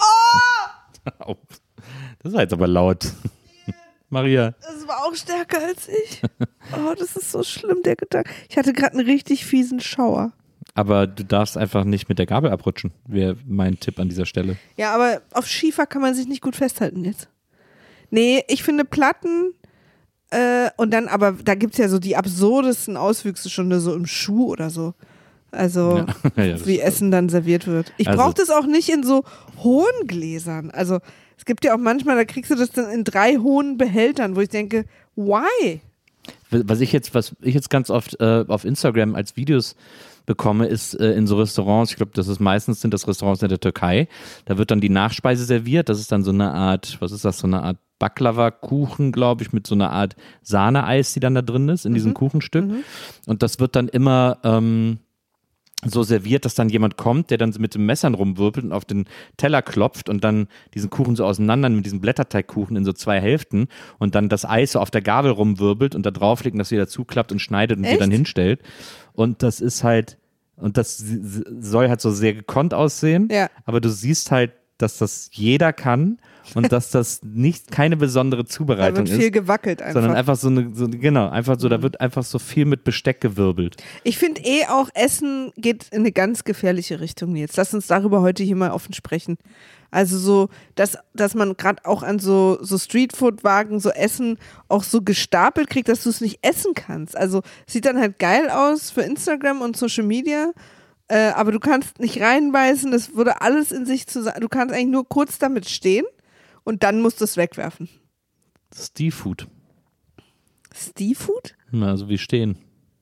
S6: Oh!
S5: Au. Das war jetzt aber laut. Maria.
S6: Das war auch stärker als ich. Oh, das ist so schlimm, der Gedanke. Ich hatte gerade einen richtig fiesen Schauer.
S5: Aber du darfst einfach nicht mit der Gabel abrutschen, wäre mein Tipp an dieser Stelle.
S6: Ja, aber auf Schiefer kann man sich nicht gut festhalten jetzt. Nee, ich finde Platten äh, und dann, aber da gibt es ja so die absurdesten Auswüchse schon so im Schuh oder so. Also,
S5: Ja, ja, das
S6: wie
S5: stimmt.
S6: Essen dann serviert wird. Ich
S5: Also-
S6: brauche das auch nicht in so hohen Gläsern. Also, es gibt ja auch manchmal, da kriegst du das dann in drei hohen Behältern, wo ich denke, why?
S5: Was ich jetzt, was ich jetzt ganz oft äh, auf Instagram als Videos bekomme, ist äh, in so Restaurants, ich glaube, das ist meistens sind das Restaurants in der Türkei, da wird dann die Nachspeise serviert, das ist dann so eine Art, was ist das, so eine Art Baklava-Kuchen, glaube ich, mit so einer Art Sahneeis, die dann da drin ist, in diesem Kuchenstück. Und das wird dann immer ähm, so serviert, dass dann jemand kommt, der dann mit dem Messern rumwirbelt und auf den Teller klopft und dann diesen Kuchen so auseinander mit diesem Blätterteigkuchen in so zwei Hälften und dann das Eis so auf der Gabel rumwirbelt und da drauflegt und das wieder zuklappt und schneidet und
S6: Echt?
S5: wieder dann hinstellt. Und das ist halt, und das s- soll halt so sehr gekonnt aussehen,
S6: Ja.
S5: aber du siehst halt, dass das jeder kann und dass das nicht keine besondere
S6: Da
S5: Zubereitung
S6: wird viel
S5: ist,
S6: gewackelt einfach.
S5: sondern einfach so eine, so, genau, einfach so, da wird einfach so viel mit Besteck gewirbelt.
S6: Ich finde eh auch, Essen geht in eine ganz gefährliche Richtung jetzt. Lass uns darüber heute hier mal offen sprechen. Also so, dass, dass man gerade auch an so, so Streetfood-Wagen so Essen auch so gestapelt kriegt, dass du es nicht essen kannst. Also sieht dann halt geil aus für Instagram und Social Media, äh, aber du kannst nicht reinbeißen, das würde alles in sich zusammen, du kannst eigentlich nur kurz damit stehen und dann musst du es wegwerfen.
S5: Steafood.
S6: Steafood?
S5: Also wie stehen.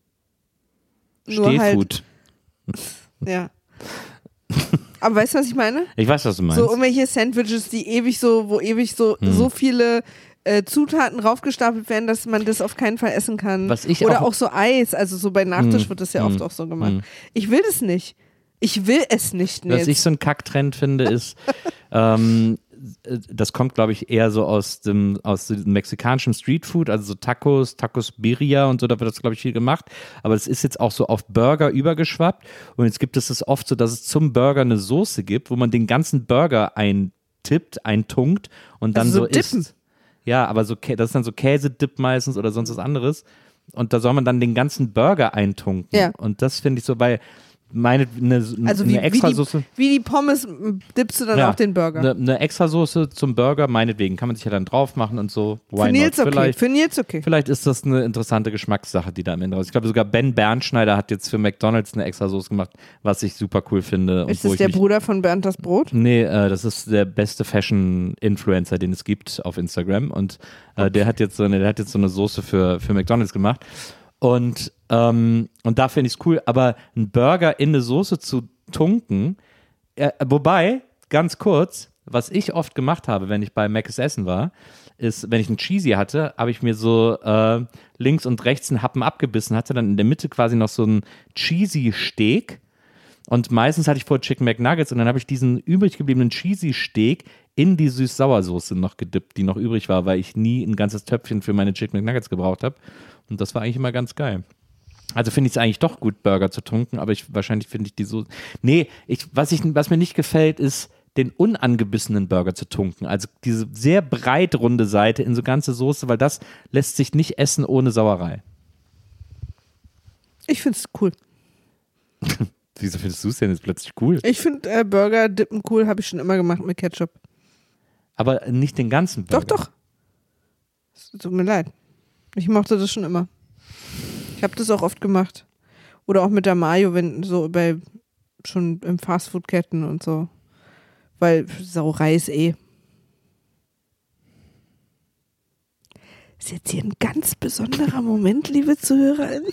S6: Nur halt-
S5: Stehfood.
S6: Ja. Aber weißt du, was ich meine?
S5: Ich weiß, was du meinst.
S6: So irgendwelche Sandwiches, die ewig so, wo ewig so,
S5: Hm.
S6: so viele äh, Zutaten raufgestapelt werden, dass man das auf keinen Fall essen kann.
S5: Was ich
S6: Oder
S5: auch-
S6: auch so Eis, also so bei Nachtisch
S5: Hm.
S6: wird das ja
S5: Hm.
S6: oft auch so gemacht.
S5: Hm.
S6: Ich will das nicht. Ich will es nicht.
S5: Was
S6: Nils.
S5: ich so ein Kacktrend finde, ist ähm, das kommt, glaube ich, eher so aus dem, aus dem mexikanischen Streetfood, also so Tacos, Tacos Birria und so, da wird das, glaube ich, viel gemacht. Aber es ist jetzt auch so auf Burger übergeschwappt. Und jetzt gibt es es oft so, dass es zum Burger eine Soße gibt, wo man den ganzen Burger eintippt, eintunkt und dann
S6: also so,
S5: so
S6: dippen.
S5: isst. Ja, aber so, das ist dann so Käsedip meistens oder sonst was anderes. Und da soll man dann den ganzen Burger eintunken.
S6: Ja.
S5: Und das finde ich so, weil meine eine,
S6: Also
S5: eine
S6: wie,
S5: extra
S6: wie, die,
S5: Soße.
S6: wie die Pommes dippst du dann
S5: Ja,
S6: auch den Burger.
S5: Eine, eine Extrasoße zum Burger, meinetwegen, kann man sich ja dann drauf machen und so. Why
S6: Für Nils
S5: not?
S6: okay.
S5: Vielleicht,
S6: Für Nils okay.
S5: vielleicht ist das eine interessante Geschmackssache, die da am Ende raus ist. Ich glaube, sogar Ben Bernschneider hat jetzt für McDonald's eine Extrasoße gemacht, was ich super cool finde. Und
S6: Ist
S5: wo
S6: das
S5: ich
S6: der
S5: mich,
S6: Bruder von Bernd das Brot?
S5: Nee, äh, das ist der beste Fashion-Influencer, den es gibt auf Instagram. Und äh, okay. der hat jetzt so eine, der hat jetzt so eine Soße für, für McDonald's gemacht. Und, ähm, und da finde ich es cool, aber einen Burger in eine Soße zu tunken, äh, wobei, ganz kurz, was ich oft gemacht habe, wenn ich bei Mc's essen war, ist, wenn ich einen Cheesy hatte, habe ich mir so äh, links und rechts einen Happen abgebissen, hatte dann in der Mitte quasi noch so einen Cheesy-Steak und meistens hatte ich vorher Chicken McNuggets und dann habe ich diesen übrig gebliebenen Cheesy-Steak in die Süß-Sauer-Soße noch gedippt, die noch übrig war, weil ich nie ein ganzes Töpfchen für meine Chicken McNuggets gebraucht habe. Und das war eigentlich immer ganz geil. Also finde ich es eigentlich doch gut, Burger zu tunken, aber ich, wahrscheinlich finde ich die so. Nee, ich, was, ich, was mir nicht gefällt, ist, den unangebissenen Burger zu tunken. Also diese sehr breit runde Seite in so ganze Soße, weil das lässt sich nicht essen ohne Sauerei.
S6: Ich finde es cool.
S5: Wieso findest du es denn jetzt plötzlich cool?
S6: Ich finde äh, Burger dippen cool, habe ich schon immer gemacht mit Ketchup.
S5: Aber nicht den ganzen Burger.
S6: Doch, doch. Es tut mir leid. Ich mochte das schon immer. Ich habe das auch oft gemacht. Oder auch mit der Mayo, wenn so bei schon im Fastfood-Ketten und so. Weil Sauerei ist eh. Ist jetzt hier ein ganz besonderer Moment, liebe ZuhörerInnen.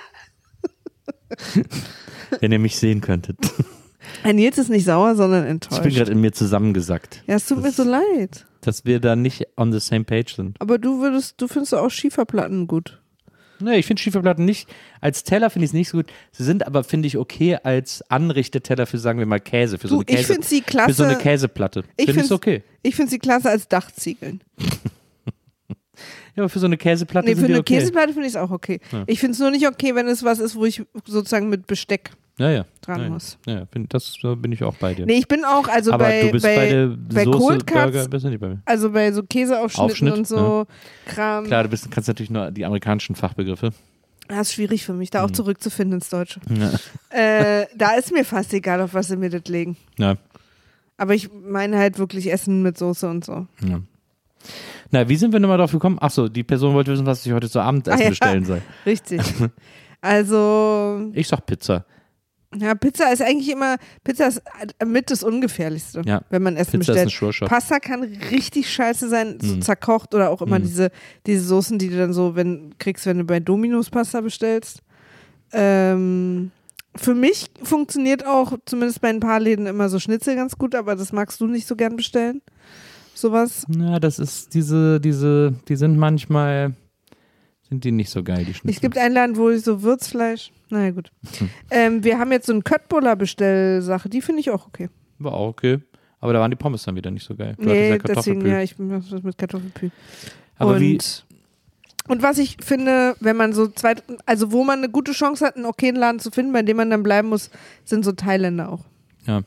S5: Wenn ihr mich sehen könntet.
S6: Ein Nils ist nicht sauer, sondern enttäuscht.
S5: Ich bin gerade in mir zusammengesackt.
S6: Ja, es tut
S5: das,
S6: mir so leid.
S5: Dass wir da nicht on the same page sind.
S6: Aber du würdest, du findest auch Schieferplatten gut.
S5: Nee, ich finde Schieferplatten nicht, als Teller finde ich es nicht so gut. Sie sind aber, finde ich, okay als Anrichteteller für, sagen wir mal, Käse. Für so
S6: Du,
S5: eine Käse
S6: ich finde sie klasse.
S5: Für so eine Käseplatte.
S6: Ich
S5: Finde ich es okay.
S6: Ich finde sie klasse als Dachziegeln.
S5: Ja, aber für so eine Käseplatte
S6: Nee,
S5: sind
S6: für
S5: die
S6: eine
S5: okay.
S6: Käseplatte finde ich es auch okay.
S5: Ja.
S6: Ich finde es nur nicht okay, wenn es was ist, wo ich sozusagen mit Besteck
S5: Ja, ja.
S6: dran
S5: ja,
S6: muss.
S5: Ja, find, das da bin ich auch bei dir.
S6: Nee, ich bin auch, also
S5: aber
S6: bei,
S5: du bist
S6: bei,
S5: bei der
S6: bei
S5: Soße,
S6: Cold Cuts,
S5: Burger, bist du nicht bei mir.
S6: also bei so Käseaufschnitten
S5: Aufschnitt,
S6: und so Kram.
S5: Klar, du bist, kannst natürlich nur die amerikanischen Fachbegriffe.
S6: Das ist schwierig für mich, da auch
S5: Mhm.
S6: zurückzufinden ins Deutsche.
S5: Ja.
S6: Äh, da ist mir fast egal, auf was sie mir das legen.
S5: Ja.
S6: Aber ich meine halt wirklich Essen mit Soße und so.
S5: ja. Na, wie sind wir nochmal drauf gekommen? Achso, die Person wollte wissen, was ich heute zu Abendessen
S6: Ah, ja.
S5: bestellen soll.
S6: Richtig. Also,
S5: Ich sag Pizza.
S6: ja, Pizza ist eigentlich immer, Pizza ist mit das Ungefährlichste,
S5: Ja.
S6: wenn man Essen
S5: Pizza ist
S6: bestellt.
S5: ein Sure Shot.
S6: Pasta kann richtig scheiße sein, so
S5: Mhm.
S6: zerkocht oder auch immer
S5: Mhm.
S6: diese, diese Soßen, die du dann so wenn, kriegst, wenn du bei Domino's Pasta bestellst. Ähm, für mich funktioniert auch, zumindest bei ein paar Läden, immer so Schnitzel ganz gut, aber das magst du nicht so gern bestellen. Sowas.
S5: Ja, das ist diese, diese, die sind manchmal, sind die nicht so geil, die Schnitzel.
S6: Es gibt einen Laden, wo ich so Würzfleisch, naja gut. Ähm, wir haben jetzt so eine Köttbullar Bestellsache, die finde ich auch okay.
S5: War auch okay. Aber da waren die Pommes dann wieder nicht so geil. Du hattest
S6: Nee,
S5: ja
S6: deswegen,
S5: Kartoffelpü.
S6: ja, ich bin was mit Kartoffelpü.
S5: Aber
S6: und,
S5: wie,
S6: und was ich finde, wenn man so zwei, also wo man eine gute Chance hat, einen okayen Laden zu finden, bei dem man dann bleiben muss, sind so Thailänder auch.
S5: ja.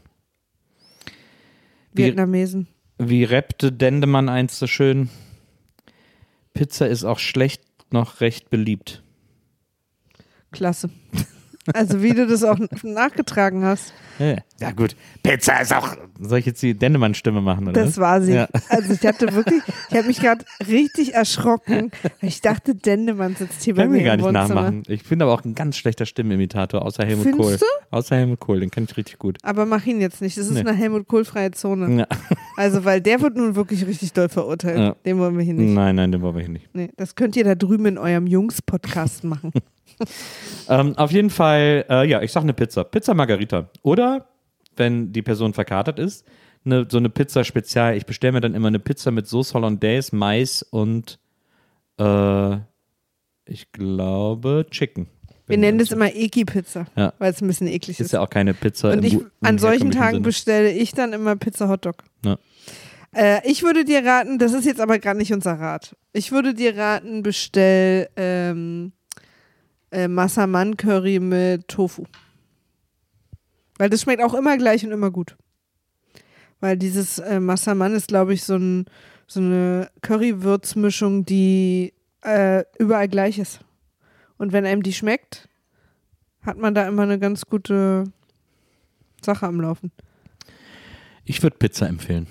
S5: Wie,
S6: Vietnamesen.
S5: wie rappte Dendemann einst so schön, Pizza ist auch schlecht noch recht beliebt.
S6: Klasse. Also wie du das auch nachgetragen hast.
S5: Ja, ja gut, Pizza ist auch, soll ich jetzt die Dendemann-Stimme machen, oder?
S6: Das war sie.
S5: Ja.
S6: Also ich hatte wirklich, ich habe mich gerade richtig erschrocken, weil ich dachte, Dendemann sitzt hier bei
S5: Kann
S6: mir
S5: mir gar
S6: im
S5: nicht
S6: Wohnzimmer.
S5: nachmachen. Ich bin aber auch ein ganz schlechter Stimmenimitator, außer Helmut
S6: Findest
S5: Kohl.
S6: du?
S5: Außer Helmut Kohl, den kann ich richtig gut.
S6: Aber mach ihn jetzt nicht. Das ist
S5: Nee.
S6: eine Helmut Kohl-freie Zone.
S5: Ja.
S6: Also, weil der wird nun wirklich richtig doll verurteilt.
S5: Ja.
S6: Den wollen wir hier nicht.
S5: Nein, nein, den wollen wir hier nicht.
S6: Nee, das könnt ihr da drüben in eurem Jungs-Podcast machen.
S5: Ähm, auf jeden Fall, äh, ja, ich sag eine Pizza. Pizza Margarita. Oder, wenn die Person verkatert ist, eine, so eine Pizza Spezial. Ich bestelle mir dann immer eine Pizza mit Sauce Hollandaise, Mais und äh, ich glaube Chicken.
S6: Wir nennen das immer Eki-Pizza,
S5: Ja.
S6: weil es ein bisschen eklig
S5: Ist
S6: ist.
S5: ja auch keine Pizza.
S6: Und
S5: im
S6: ich,
S5: gu- im
S6: an solchen
S5: herkömmlichen
S6: Tagen
S5: Sinne.
S6: bestelle ich dann immer Pizza Hotdog.
S5: Ja.
S6: Äh, ich würde dir raten, das ist jetzt aber gerade nicht unser Rat. Ich würde dir raten, bestell ähm, äh, Massaman Curry mit Tofu. Weil das schmeckt auch immer gleich und immer gut. Weil dieses äh, Massaman ist, glaube ich, so, ein, so eine Curry-Würzmischung, die äh, überall gleich ist. Und wenn einem die schmeckt, hat man da immer eine ganz gute Sache am Laufen.
S5: Ich würde Pizza empfehlen.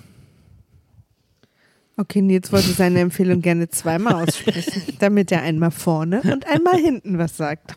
S6: Okay, Nils wollte seine Empfehlung gerne zweimal aussprechen, damit er einmal vorne und einmal hinten was sagt.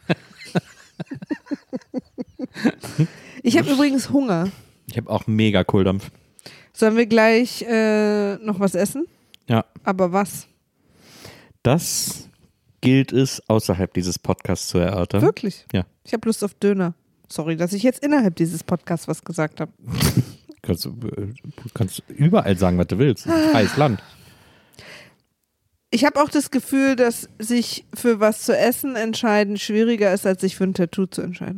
S6: Ich habe übrigens Hunger.
S5: Ich habe auch mega Kohldampf.
S6: Sollen wir gleich äh, noch was essen?
S5: Ja.
S6: Aber was?
S5: Das gilt es, außerhalb dieses Podcasts zu erörtern.
S6: Wirklich?
S5: Ja.
S6: Ich habe Lust auf Döner. Sorry, dass ich jetzt innerhalb dieses Podcasts was gesagt habe.
S5: Kannst, du kannst überall sagen, was du willst. Ein freies Land.
S6: Ich habe auch das Gefühl, dass sich für was zu essen entscheiden schwieriger ist, als sich für ein Tattoo zu entscheiden.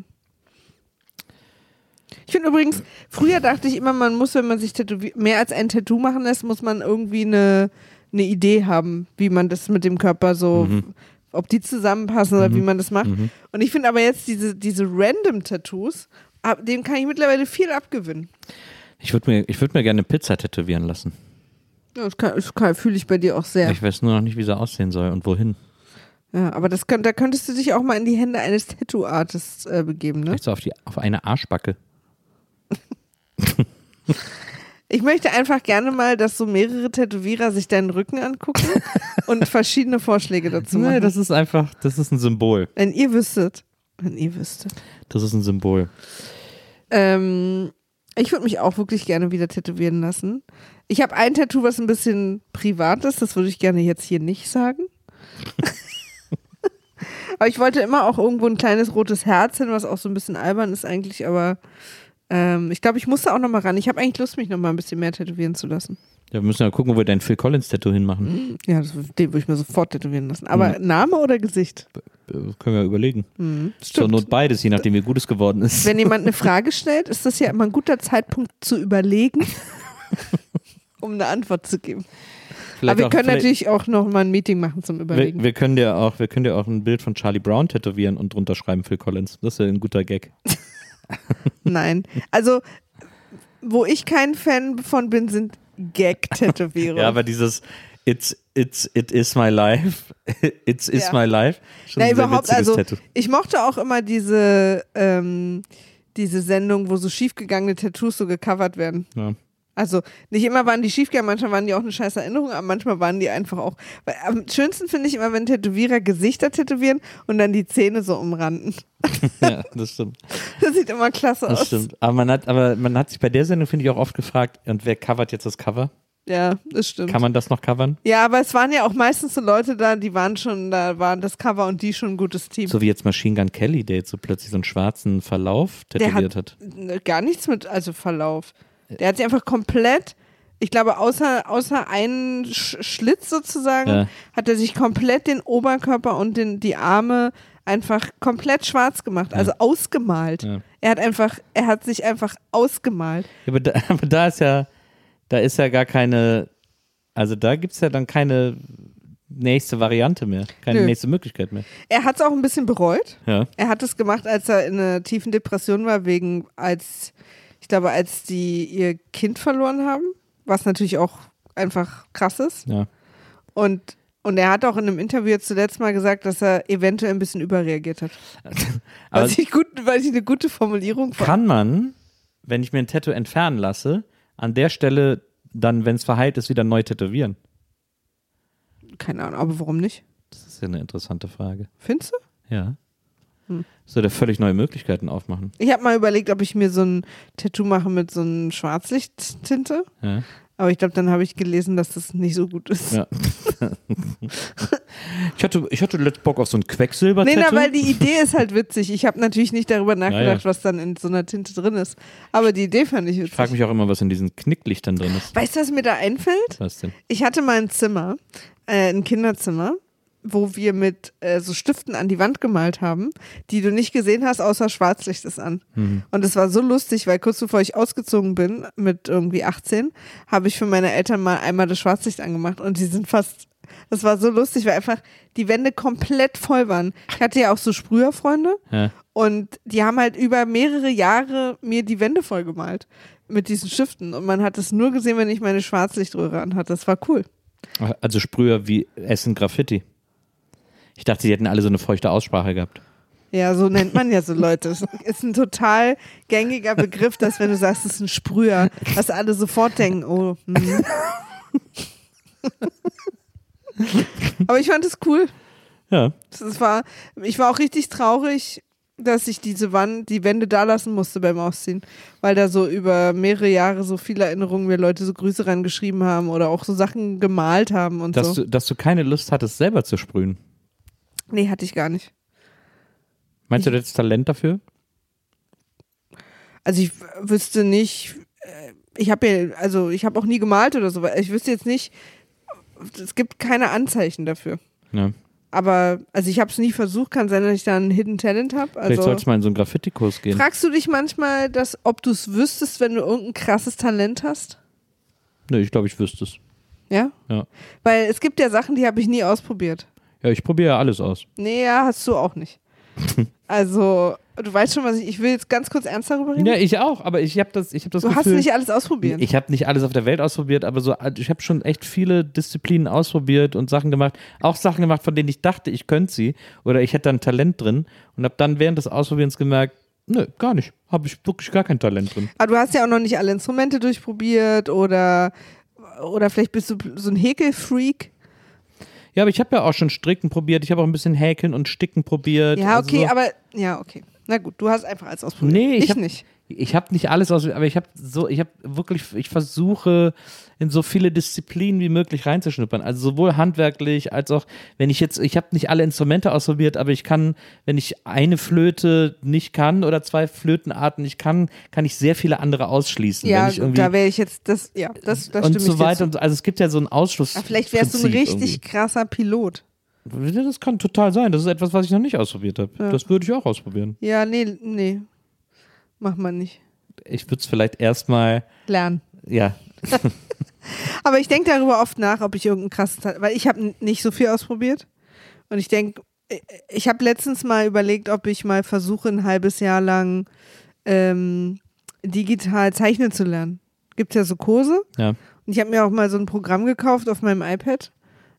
S6: Ich finde übrigens, früher dachte ich immer, man muss, wenn man sich tätowiert, mehr als ein Tattoo machen lässt, muss man irgendwie eine, eine Idee haben, wie man das mit dem Körper so, mhm. ob die zusammenpassen oder mhm. wie man das macht. Mhm. Und ich finde aber jetzt diese, diese random Tattoos, dem kann ich mittlerweile viel abgewinnen.
S5: Ich würde mir, ich würd mir gerne eine Pizza tätowieren lassen.
S6: Ja, das, kann, das kann, fühle ich bei dir auch sehr.
S5: Ich weiß nur noch nicht, wie sie aussehen soll und wohin.
S6: Ja, aber das könnt, da könntest du dich auch mal in die Hände eines Tattoo-Artists äh, begeben, ne?
S5: Vielleicht so auf, die, auf eine Arschbacke.
S6: Ich möchte einfach gerne mal, dass so mehrere Tätowierer sich deinen Rücken angucken und verschiedene Vorschläge dazu machen.
S5: Nee, das ist einfach, das ist ein Symbol.
S6: Wenn ihr wüsstet. Wenn ihr wüsstet.
S5: Das ist ein Symbol.
S6: Ähm, ich würde mich auch wirklich gerne wieder tätowieren lassen. Ich habe ein Tattoo, was ein bisschen privat ist, das würde ich gerne jetzt hier nicht sagen. Aber ich wollte immer auch irgendwo ein kleines rotes Herz hin, was auch so ein bisschen albern ist eigentlich, aber ähm, ich glaube, ich musste auch nochmal ran. Ich habe eigentlich Lust, mich nochmal ein bisschen mehr tätowieren zu lassen.
S5: Ja, wir müssen ja gucken, wo wir dein Phil Collins-Tattoo hinmachen.
S6: Ja, das, den würde ich mir sofort tätowieren lassen. Aber mhm. Name oder Gesicht?
S5: Können wir überlegen.
S6: Mhm,
S5: Zur Not beides, je nachdem wie gut es geworden ist.
S6: Wenn jemand eine Frage stellt, ist das ja immer ein guter Zeitpunkt zu überlegen, um eine Antwort zu geben. Vielleicht Aber wir können natürlich auch noch mal ein Meeting machen zum Überlegen.
S5: Wir, wir, können dir auch, wir können dir auch ein Bild von Charlie Brown tätowieren und drunter schreiben Phil Collins. Das ist ja ein guter Gag.
S6: Nein, also wo ich kein Fan von bin, sind Gag-Tätowierungen.
S5: Ja, aber dieses It's, it's, it is my life. It's is ja. my life. Schon
S6: Na,
S5: ein
S6: überhaupt, also
S5: Tattoo.
S6: Ich mochte auch immer diese, ähm, diese Sendung, wo so schiefgegangene Tattoos so gecovert werden.
S5: Ja.
S6: Also nicht immer waren die schiefgegangen, manchmal waren die auch eine scheiß Erinnerung, aber manchmal waren die einfach auch. Weil am schönsten finde ich immer, wenn Tätowierer Gesichter tätowieren und dann die Zähne so umranden.
S5: Ja, das stimmt.
S6: Das sieht immer klasse
S5: das
S6: aus.
S5: Das stimmt. Aber man hat, aber man hat sich bei der Sendung, finde ich, auch oft gefragt, und wer covert jetzt das Cover?
S6: Ja, das stimmt.
S5: Kann man das noch covern?
S6: Ja, aber es waren ja auch meistens so Leute da, die waren schon, da waren das Cover und die schon ein gutes Team.
S5: So wie jetzt Machine Gun Kelly, der jetzt so plötzlich so einen schwarzen Verlauf tätowiert
S6: der hat.
S5: hat.
S6: Gar nichts mit, also Verlauf. Der hat sich einfach komplett, ich glaube, außer, außer einen Sch- Schlitz sozusagen, ja. hat er sich komplett den Oberkörper und den, die Arme einfach komplett schwarz gemacht, also ja. ausgemalt. Ja. Er hat einfach, er hat sich einfach ausgemalt.
S5: Ja, aber, da, aber da ist ja, da ist ja gar keine, also da gibt es ja dann keine nächste Variante mehr, keine Nö. nächste Möglichkeit mehr.
S6: Er hat es auch ein bisschen bereut.
S5: Ja.
S6: Er hat es gemacht, als er in einer tiefen Depression war, wegen, als Ich glaube, als die ihr Kind verloren haben, was natürlich auch einfach krass ist.
S5: Ja.
S6: Und, und er hat auch in einem Interview jetzt zuletzt mal gesagt, dass er eventuell ein bisschen überreagiert hat. was, ich gut, weil ich eine gute Formulierung fand.
S5: Kann man, wenn ich mir ein Tattoo entfernen lasse, an der Stelle dann, wenn es verheilt ist, wieder neu tätowieren?
S6: Keine Ahnung, aber warum nicht?
S5: Das ist ja eine interessante Frage.
S6: Findest du?
S5: Ja.
S6: Hm.
S5: So, da völlig neue Möglichkeiten aufmachen.
S6: Ich habe mal überlegt, ob ich mir so ein Tattoo mache mit so einem Schwarzlichttinte.
S5: Ja.
S6: Aber ich glaube, dann habe ich gelesen, dass das nicht so gut ist.
S5: Ja. ich hatte, ich hatte letzt Bock auf so ein Quecksilber-Tattoo.
S6: Nee, na, weil die Idee ist halt witzig. Ich habe natürlich nicht darüber nachgedacht, ja, ja. was dann in so einer Tinte drin ist. Aber die Idee fand ich witzig.
S5: Ich frage mich auch immer, was in diesen Knicklichtern drin ist.
S6: Weißt du, was mir da einfällt?
S5: Was denn?
S6: Ich hatte mal ein Zimmer, äh, ein Kinderzimmer, wo wir mit äh, so Stiften an die Wand gemalt haben, die du nicht gesehen hast, außer Schwarzlicht ist an. Mhm. Und es war so lustig, weil kurz bevor ich ausgezogen bin, mit irgendwie achtzehn, habe ich für meine Eltern mal einmal das Schwarzlicht angemacht und die sind fast, das war so lustig, weil einfach die Wände komplett voll waren. Ich hatte ja auch so Sprüherfreunde ja. und die haben halt über mehrere Jahre mir die Wände voll gemalt mit diesen Stiften und man hat es nur gesehen, wenn ich meine Schwarzlichtröhre anhatte. Das war cool.
S5: Also Sprüher wie Essen Graffiti. Ich dachte, die hätten alle so eine feuchte Aussprache gehabt.
S6: Ja, so nennt man ja so Leute. Das ist ein total gängiger Begriff, dass wenn du sagst, es ist ein Sprüher, dass alle sofort denken, oh, hm. Aber ich fand es cool.
S5: Ja.
S6: Das war, ich war auch richtig traurig, dass ich diese Wand, die Wände da lassen musste beim Ausziehen, weil da so über mehrere Jahre so viele Erinnerungen mir Leute so Grüße reingeschrieben haben oder auch so Sachen gemalt haben und
S5: dass
S6: so.
S5: Du, dass du keine Lust hattest, selber zu sprühen?
S6: Nee, hatte ich gar nicht.
S5: Meinst
S6: ich,
S5: du, das Talent dafür?
S6: Also ich wüsste nicht, ich habe ja, also ich habe auch nie gemalt oder so, ich wüsste jetzt nicht, es gibt keine Anzeichen dafür.
S5: Ja.
S6: Aber, also ich habe es nie versucht, kann sein, dass ich da ein Hidden Talent habe. Also,
S5: vielleicht solltest du mal in so einen Graffiti-Kurs gehen.
S6: Fragst du dich manchmal, dass, ob du es wüsstest, wenn du irgendein krasses Talent hast?
S5: Nee, ich glaube, ich wüsste es.
S6: Ja?
S5: Ja.
S6: Weil es gibt ja Sachen, die habe ich nie ausprobiert.
S5: Ja, ich probiere ja alles aus.
S6: Nee, ja, hast du auch nicht. Also, du weißt schon, was ich, ich will jetzt ganz kurz ernst darüber reden.
S5: Ja, ich auch, aber ich habe das, ich hab das
S6: Du
S5: Gefühl,
S6: hast nicht alles ausprobiert.
S5: Ich habe nicht alles auf der Welt ausprobiert, aber so, ich habe schon echt viele Disziplinen ausprobiert und Sachen gemacht, auch Sachen gemacht, von denen ich dachte, ich könnte sie oder ich hätte da ein Talent drin und habe dann während des Ausprobierens gemerkt, nö, gar nicht, habe ich wirklich gar kein Talent drin.
S6: Aber du hast ja auch noch nicht alle Instrumente durchprobiert oder, oder vielleicht bist du so ein Häkelfreak.
S5: Ja, aber ich habe ja auch schon Stricken probiert, ich habe auch ein bisschen Häkeln und Sticken probiert.
S6: Ja, okay,
S5: also,
S6: aber, ja, okay. Na gut, du hast einfach alles ausprobiert.
S5: Nee, ich,
S6: ich
S5: hab,
S6: nicht.
S5: Ich habe nicht alles ausprobiert, aber ich habe so, ich habe wirklich, ich versuche in so viele Disziplinen wie möglich reinzuschnuppern. Also sowohl handwerklich als auch, wenn ich jetzt, ich habe nicht alle Instrumente ausprobiert, aber ich kann, wenn ich eine Flöte nicht kann oder zwei Flötenarten nicht kann, kann ich sehr viele andere ausschließen.
S6: Ja,
S5: wenn ich irgendwie,
S6: da wäre ich jetzt, das, ja, das, das
S5: und
S6: stimmt.
S5: so weiter. Und, also es gibt ja so einen Ausschluss.
S6: Aber vielleicht wärst du ein richtig
S5: irgendwie.
S6: krasser Pilot.
S5: Das kann total sein. Das ist etwas, was ich noch nicht ausprobiert habe.
S6: Ja.
S5: Das würde ich auch ausprobieren.
S6: Ja, nee, nee. Mach mal nicht.
S5: Ich würde es vielleicht erstmal
S6: lernen.
S5: Ja.
S6: Aber ich denke darüber oft nach, ob ich irgendein krasses Talent, weil ich habe nicht so viel ausprobiert. Und ich denke, ich habe letztens mal überlegt, ob ich mal versuche, ein halbes Jahr lang ähm, digital zeichnen zu lernen. Gibt es ja so Kurse.
S5: Ja.
S6: Und ich habe mir auch mal so ein Programm gekauft auf meinem iPad.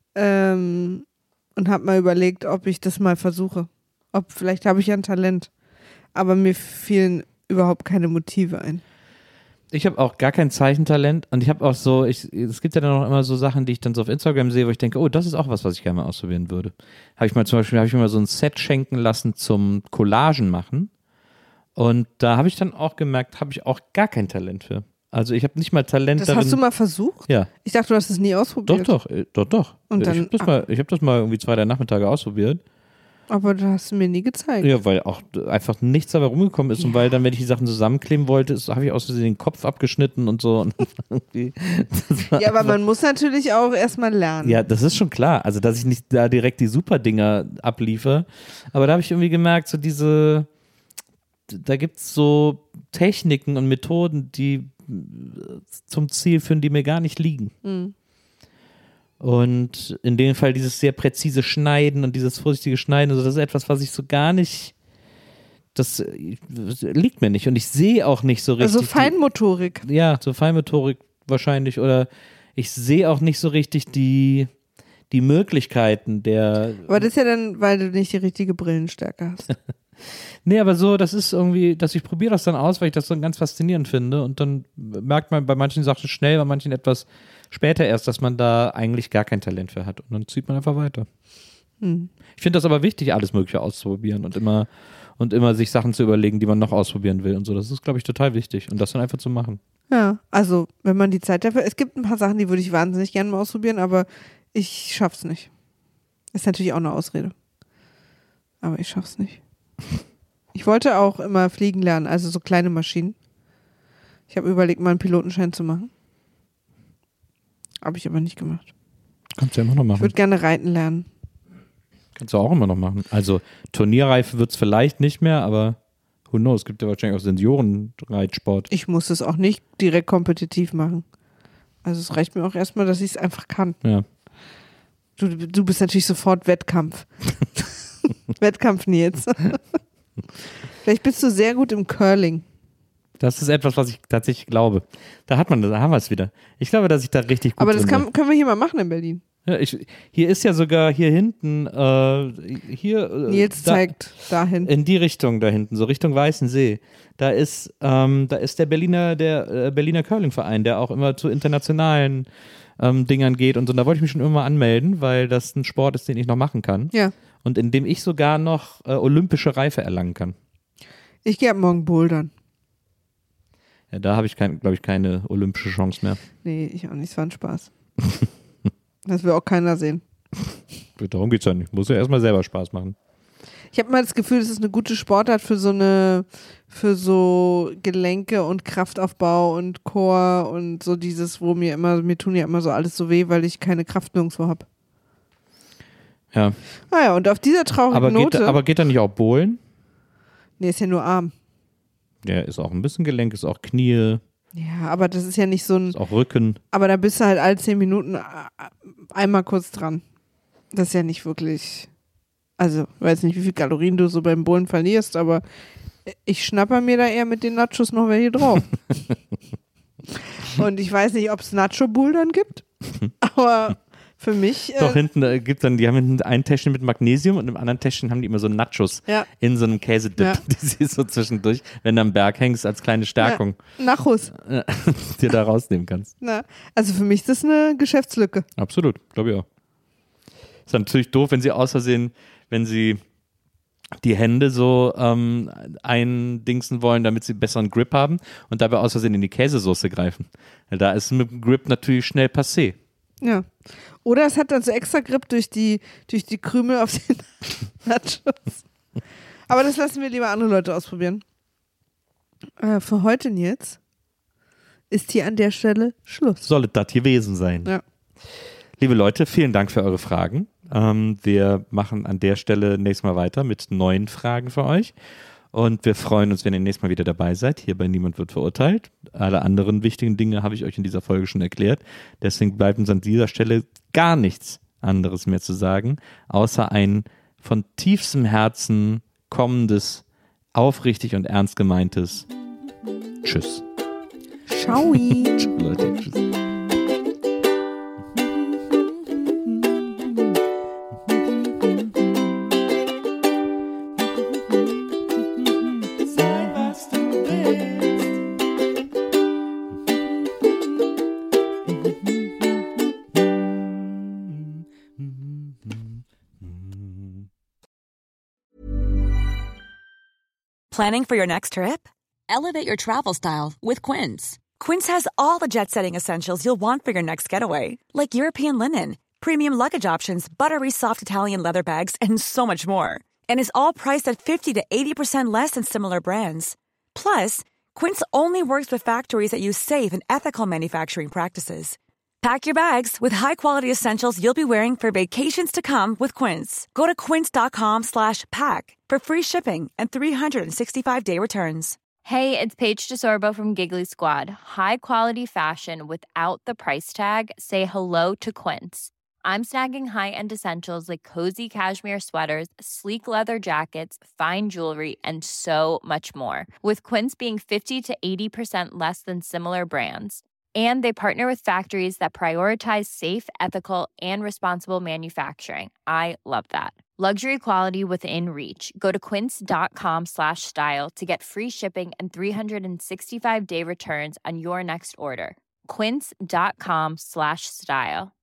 S6: Ähm, Und habe mal überlegt, ob ich das mal versuche. Ob, vielleicht habe ich ja ein Talent. Aber mir fielen überhaupt keine Motive ein.
S5: Ich habe auch gar kein Zeichentalent und ich habe auch so, ich, es gibt ja dann auch immer so Sachen, die ich dann so auf Instagram sehe, wo ich denke, oh, das ist auch was, was ich gerne mal ausprobieren würde. Habe ich mal zum Beispiel, habe ich mir mal so ein Set schenken lassen zum Collagen machen und da habe ich dann auch gemerkt, habe ich auch gar kein Talent für. Also ich habe nicht mal Talent
S6: das
S5: darin.
S6: Das hast du mal versucht?
S5: Ja.
S6: Ich dachte, du hast es nie ausprobiert.
S5: Doch, doch, doch, doch.
S6: Und dann,
S5: ich habe das, mal, ich hab das mal irgendwie zwei, drei Nachmittage ausprobiert.
S6: Aber das hast du mir nie gezeigt.
S5: Ja, weil auch einfach nichts dabei rumgekommen ist ja. Und weil dann, wenn ich die Sachen zusammenkleben wollte, habe ich aus Versehen den Kopf abgeschnitten und so. Und
S6: ja, aber man muss natürlich auch erstmal lernen.
S5: Ja, das ist schon klar. Also, dass ich nicht da direkt die Superdinger abliefere. Aber da habe ich irgendwie gemerkt, so diese, da gibt es so Techniken und Methoden, die zum Ziel führen, die mir gar nicht liegen. Mhm. Und in dem Fall dieses sehr präzise Schneiden und dieses vorsichtige Schneiden, also das ist etwas, was ich so gar nicht, das, das liegt mir nicht und ich sehe auch nicht so richtig.
S6: Also Feinmotorik.
S5: Die, ja, so Feinmotorik wahrscheinlich oder ich sehe auch nicht so richtig die, die Möglichkeiten der.
S6: Aber das ist ja dann, weil du nicht die richtige Brillenstärke hast.
S5: Nee, aber so, das ist irgendwie, dass ich probiere das dann aus, weil ich das so ganz faszinierend finde und dann merkt man bei manchen Sachen schnell, bei manchen etwas später erst, dass man da eigentlich gar kein Talent für hat und dann zieht man einfach weiter. Hm. Ich finde das aber wichtig, alles Mögliche auszuprobieren und immer und immer sich Sachen zu überlegen, die man noch ausprobieren will und so. Das ist, glaube ich, total wichtig und das dann einfach zu machen.
S6: Ja, also wenn man die Zeit dafür, es gibt ein paar Sachen, die würde ich wahnsinnig gerne mal ausprobieren, aber ich schaff's nicht. Ist natürlich auch eine Ausrede. Aber ich schaff's nicht. Ich wollte auch immer fliegen lernen, also so kleine Maschinen. Ich habe überlegt, mal einen Pilotenschein zu machen. Habe ich aber nicht gemacht.
S5: Kannst du ja immer noch machen.
S6: Ich würde gerne reiten lernen.
S5: Kannst du auch immer noch machen. Also Turnierreife wird es vielleicht nicht mehr, aber who knows, es gibt ja wahrscheinlich auch Seniorenreitsport.
S6: Ich muss es auch nicht direkt kompetitiv machen. Also es reicht mir auch erstmal, dass ich es einfach kann.
S5: Ja.
S6: Du, du bist natürlich sofort Wettkampf. Wettkampf Nils. Vielleicht bist du sehr gut im Curling.
S5: Das ist etwas, was ich tatsächlich glaube. Da hat man, da haben wir es wieder. Ich glaube, dass ich da richtig gut
S6: Aber das
S5: drin
S6: kann,
S5: bin.
S6: können wir hier mal machen in Berlin.
S5: Ja, ich, hier ist ja sogar hier hinten, äh, hier. Äh,
S6: Nils
S5: da,
S6: zeigt dahin.
S5: In die Richtung da hinten, so Richtung Weißensee. Da ist, ähm, da ist der Berliner, der äh, Berliner Curling-Verein, der auch immer zu internationalen ähm, Dingern geht und so. Und da wollte ich mich schon immer anmelden, weil das ein Sport ist, den ich noch machen kann.
S6: Ja.
S5: Und in dem ich sogar noch äh, olympische Reife erlangen kann.
S6: Ich gehe ab morgen bouldern.
S5: Ja, da habe ich, glaube ich, keine olympische Chance mehr.
S6: Nee, ich auch nicht. Es war ein Spaß. Das will auch keiner sehen.
S5: Darum geht es ja nicht. Muss ja erstmal selber Spaß machen.
S6: Ich habe mal das Gefühl, das ist eine gute Sportart für so eine, für so Gelenke und Kraftaufbau und Core und so dieses, wo mir immer, mir tun ja immer so alles so weh, weil ich keine Kraft nirgendwo habe.
S5: Ja.
S6: Naja, und auf dieser traurigen
S5: Aber geht,
S6: Note.
S5: da, aber geht da nicht auch Bowlen?
S6: Nee, ist ja nur Arm.
S5: Ja, ist auch ein bisschen Gelenk, ist auch Knie,
S6: Ja, aber das ist ja nicht so ein.
S5: ist auch Rücken.
S6: Aber da bist du halt alle zehn Minuten einmal kurz dran. Das ist ja nicht wirklich. Also, ich weiß nicht, wie viel Kalorien du so beim Bowlen verlierst, aber ich schnapper mir da eher mit den Nachos noch welche drauf. Und ich weiß nicht, ob es Nacho-Bouldern gibt, aber für mich. Äh,
S5: Doch, hinten äh, gibt dann, die haben hinten ein Täschchen mit Magnesium und im anderen Täschchen haben die immer so Nachos
S6: Ja.
S5: in so einem Käsedip,
S6: Ja.
S5: die sie so zwischendurch, wenn du am Berg hängst, als kleine Stärkung
S6: Ja, Nachos.
S5: äh, dir da rausnehmen kannst.
S6: Na, also für mich ist das eine Geschäftslücke.
S5: Absolut, glaube ich auch. Ist natürlich doof, wenn sie aus Versehen, wenn sie die Hände so ähm, eindingsen wollen, damit sie besseren Grip haben und dabei aus Versehen in die Käsesoße greifen. Weil da ist mit dem Grip natürlich schnell passé.
S6: Ja. Oder es hat dann so extra Grip durch die, durch die Krümel auf den Nachos. Aber das lassen wir lieber andere Leute ausprobieren. Äh, für heute, Nils, ist hier an der Stelle Schluss.
S5: Soll das gewesen sein.
S6: Ja.
S5: Liebe Leute, vielen Dank für eure Fragen. Ähm, wir machen an der Stelle nächstes Mal weiter mit neuen Fragen für euch. Und wir freuen uns, wenn ihr nächstes Mal wieder dabei seid. Hier bei Niemand wird verurteilt. Alle anderen wichtigen Dinge habe ich euch in dieser Folge schon erklärt. Deswegen bleibt uns an dieser Stelle gar nichts anderes mehr zu sagen, außer ein von tiefstem Herzen kommendes, aufrichtig und ernst gemeintes Tschüss.
S6: Ciao.
S5: Tschüss, Leute. Tschüss.
S4: Sei, was du willst.
S8: Planning for your next trip? Elevate your travel style with Quince. Quince has all the jet-setting essentials you'll want for your next getaway, like European linen, premium luggage options, buttery soft Italian leather bags, and so much more. And is all priced at fifty to eighty percent less than similar brands. Plus, Quince only works with factories that use safe and ethical manufacturing practices. Pack your bags with high-quality essentials you'll be wearing for vacations to come with Quince. Go to quince.com slash pack for free shipping and three sixty-five day returns.
S2: Hey, it's Paige DeSorbo from Giggly Squad. High quality fashion without the price tag. Say hello to Quince. I'm snagging high-end essentials like cozy cashmere sweaters, sleek leather jackets, fine jewelry, and so much more. With Quince being fifty to eighty percent less than similar brands. And they partner with factories that prioritize safe, ethical, and responsible manufacturing. I love that. Luxury quality within reach. Go to quince.com slash style to get free shipping and three sixty-five day returns on your next order. Quince.com slash style.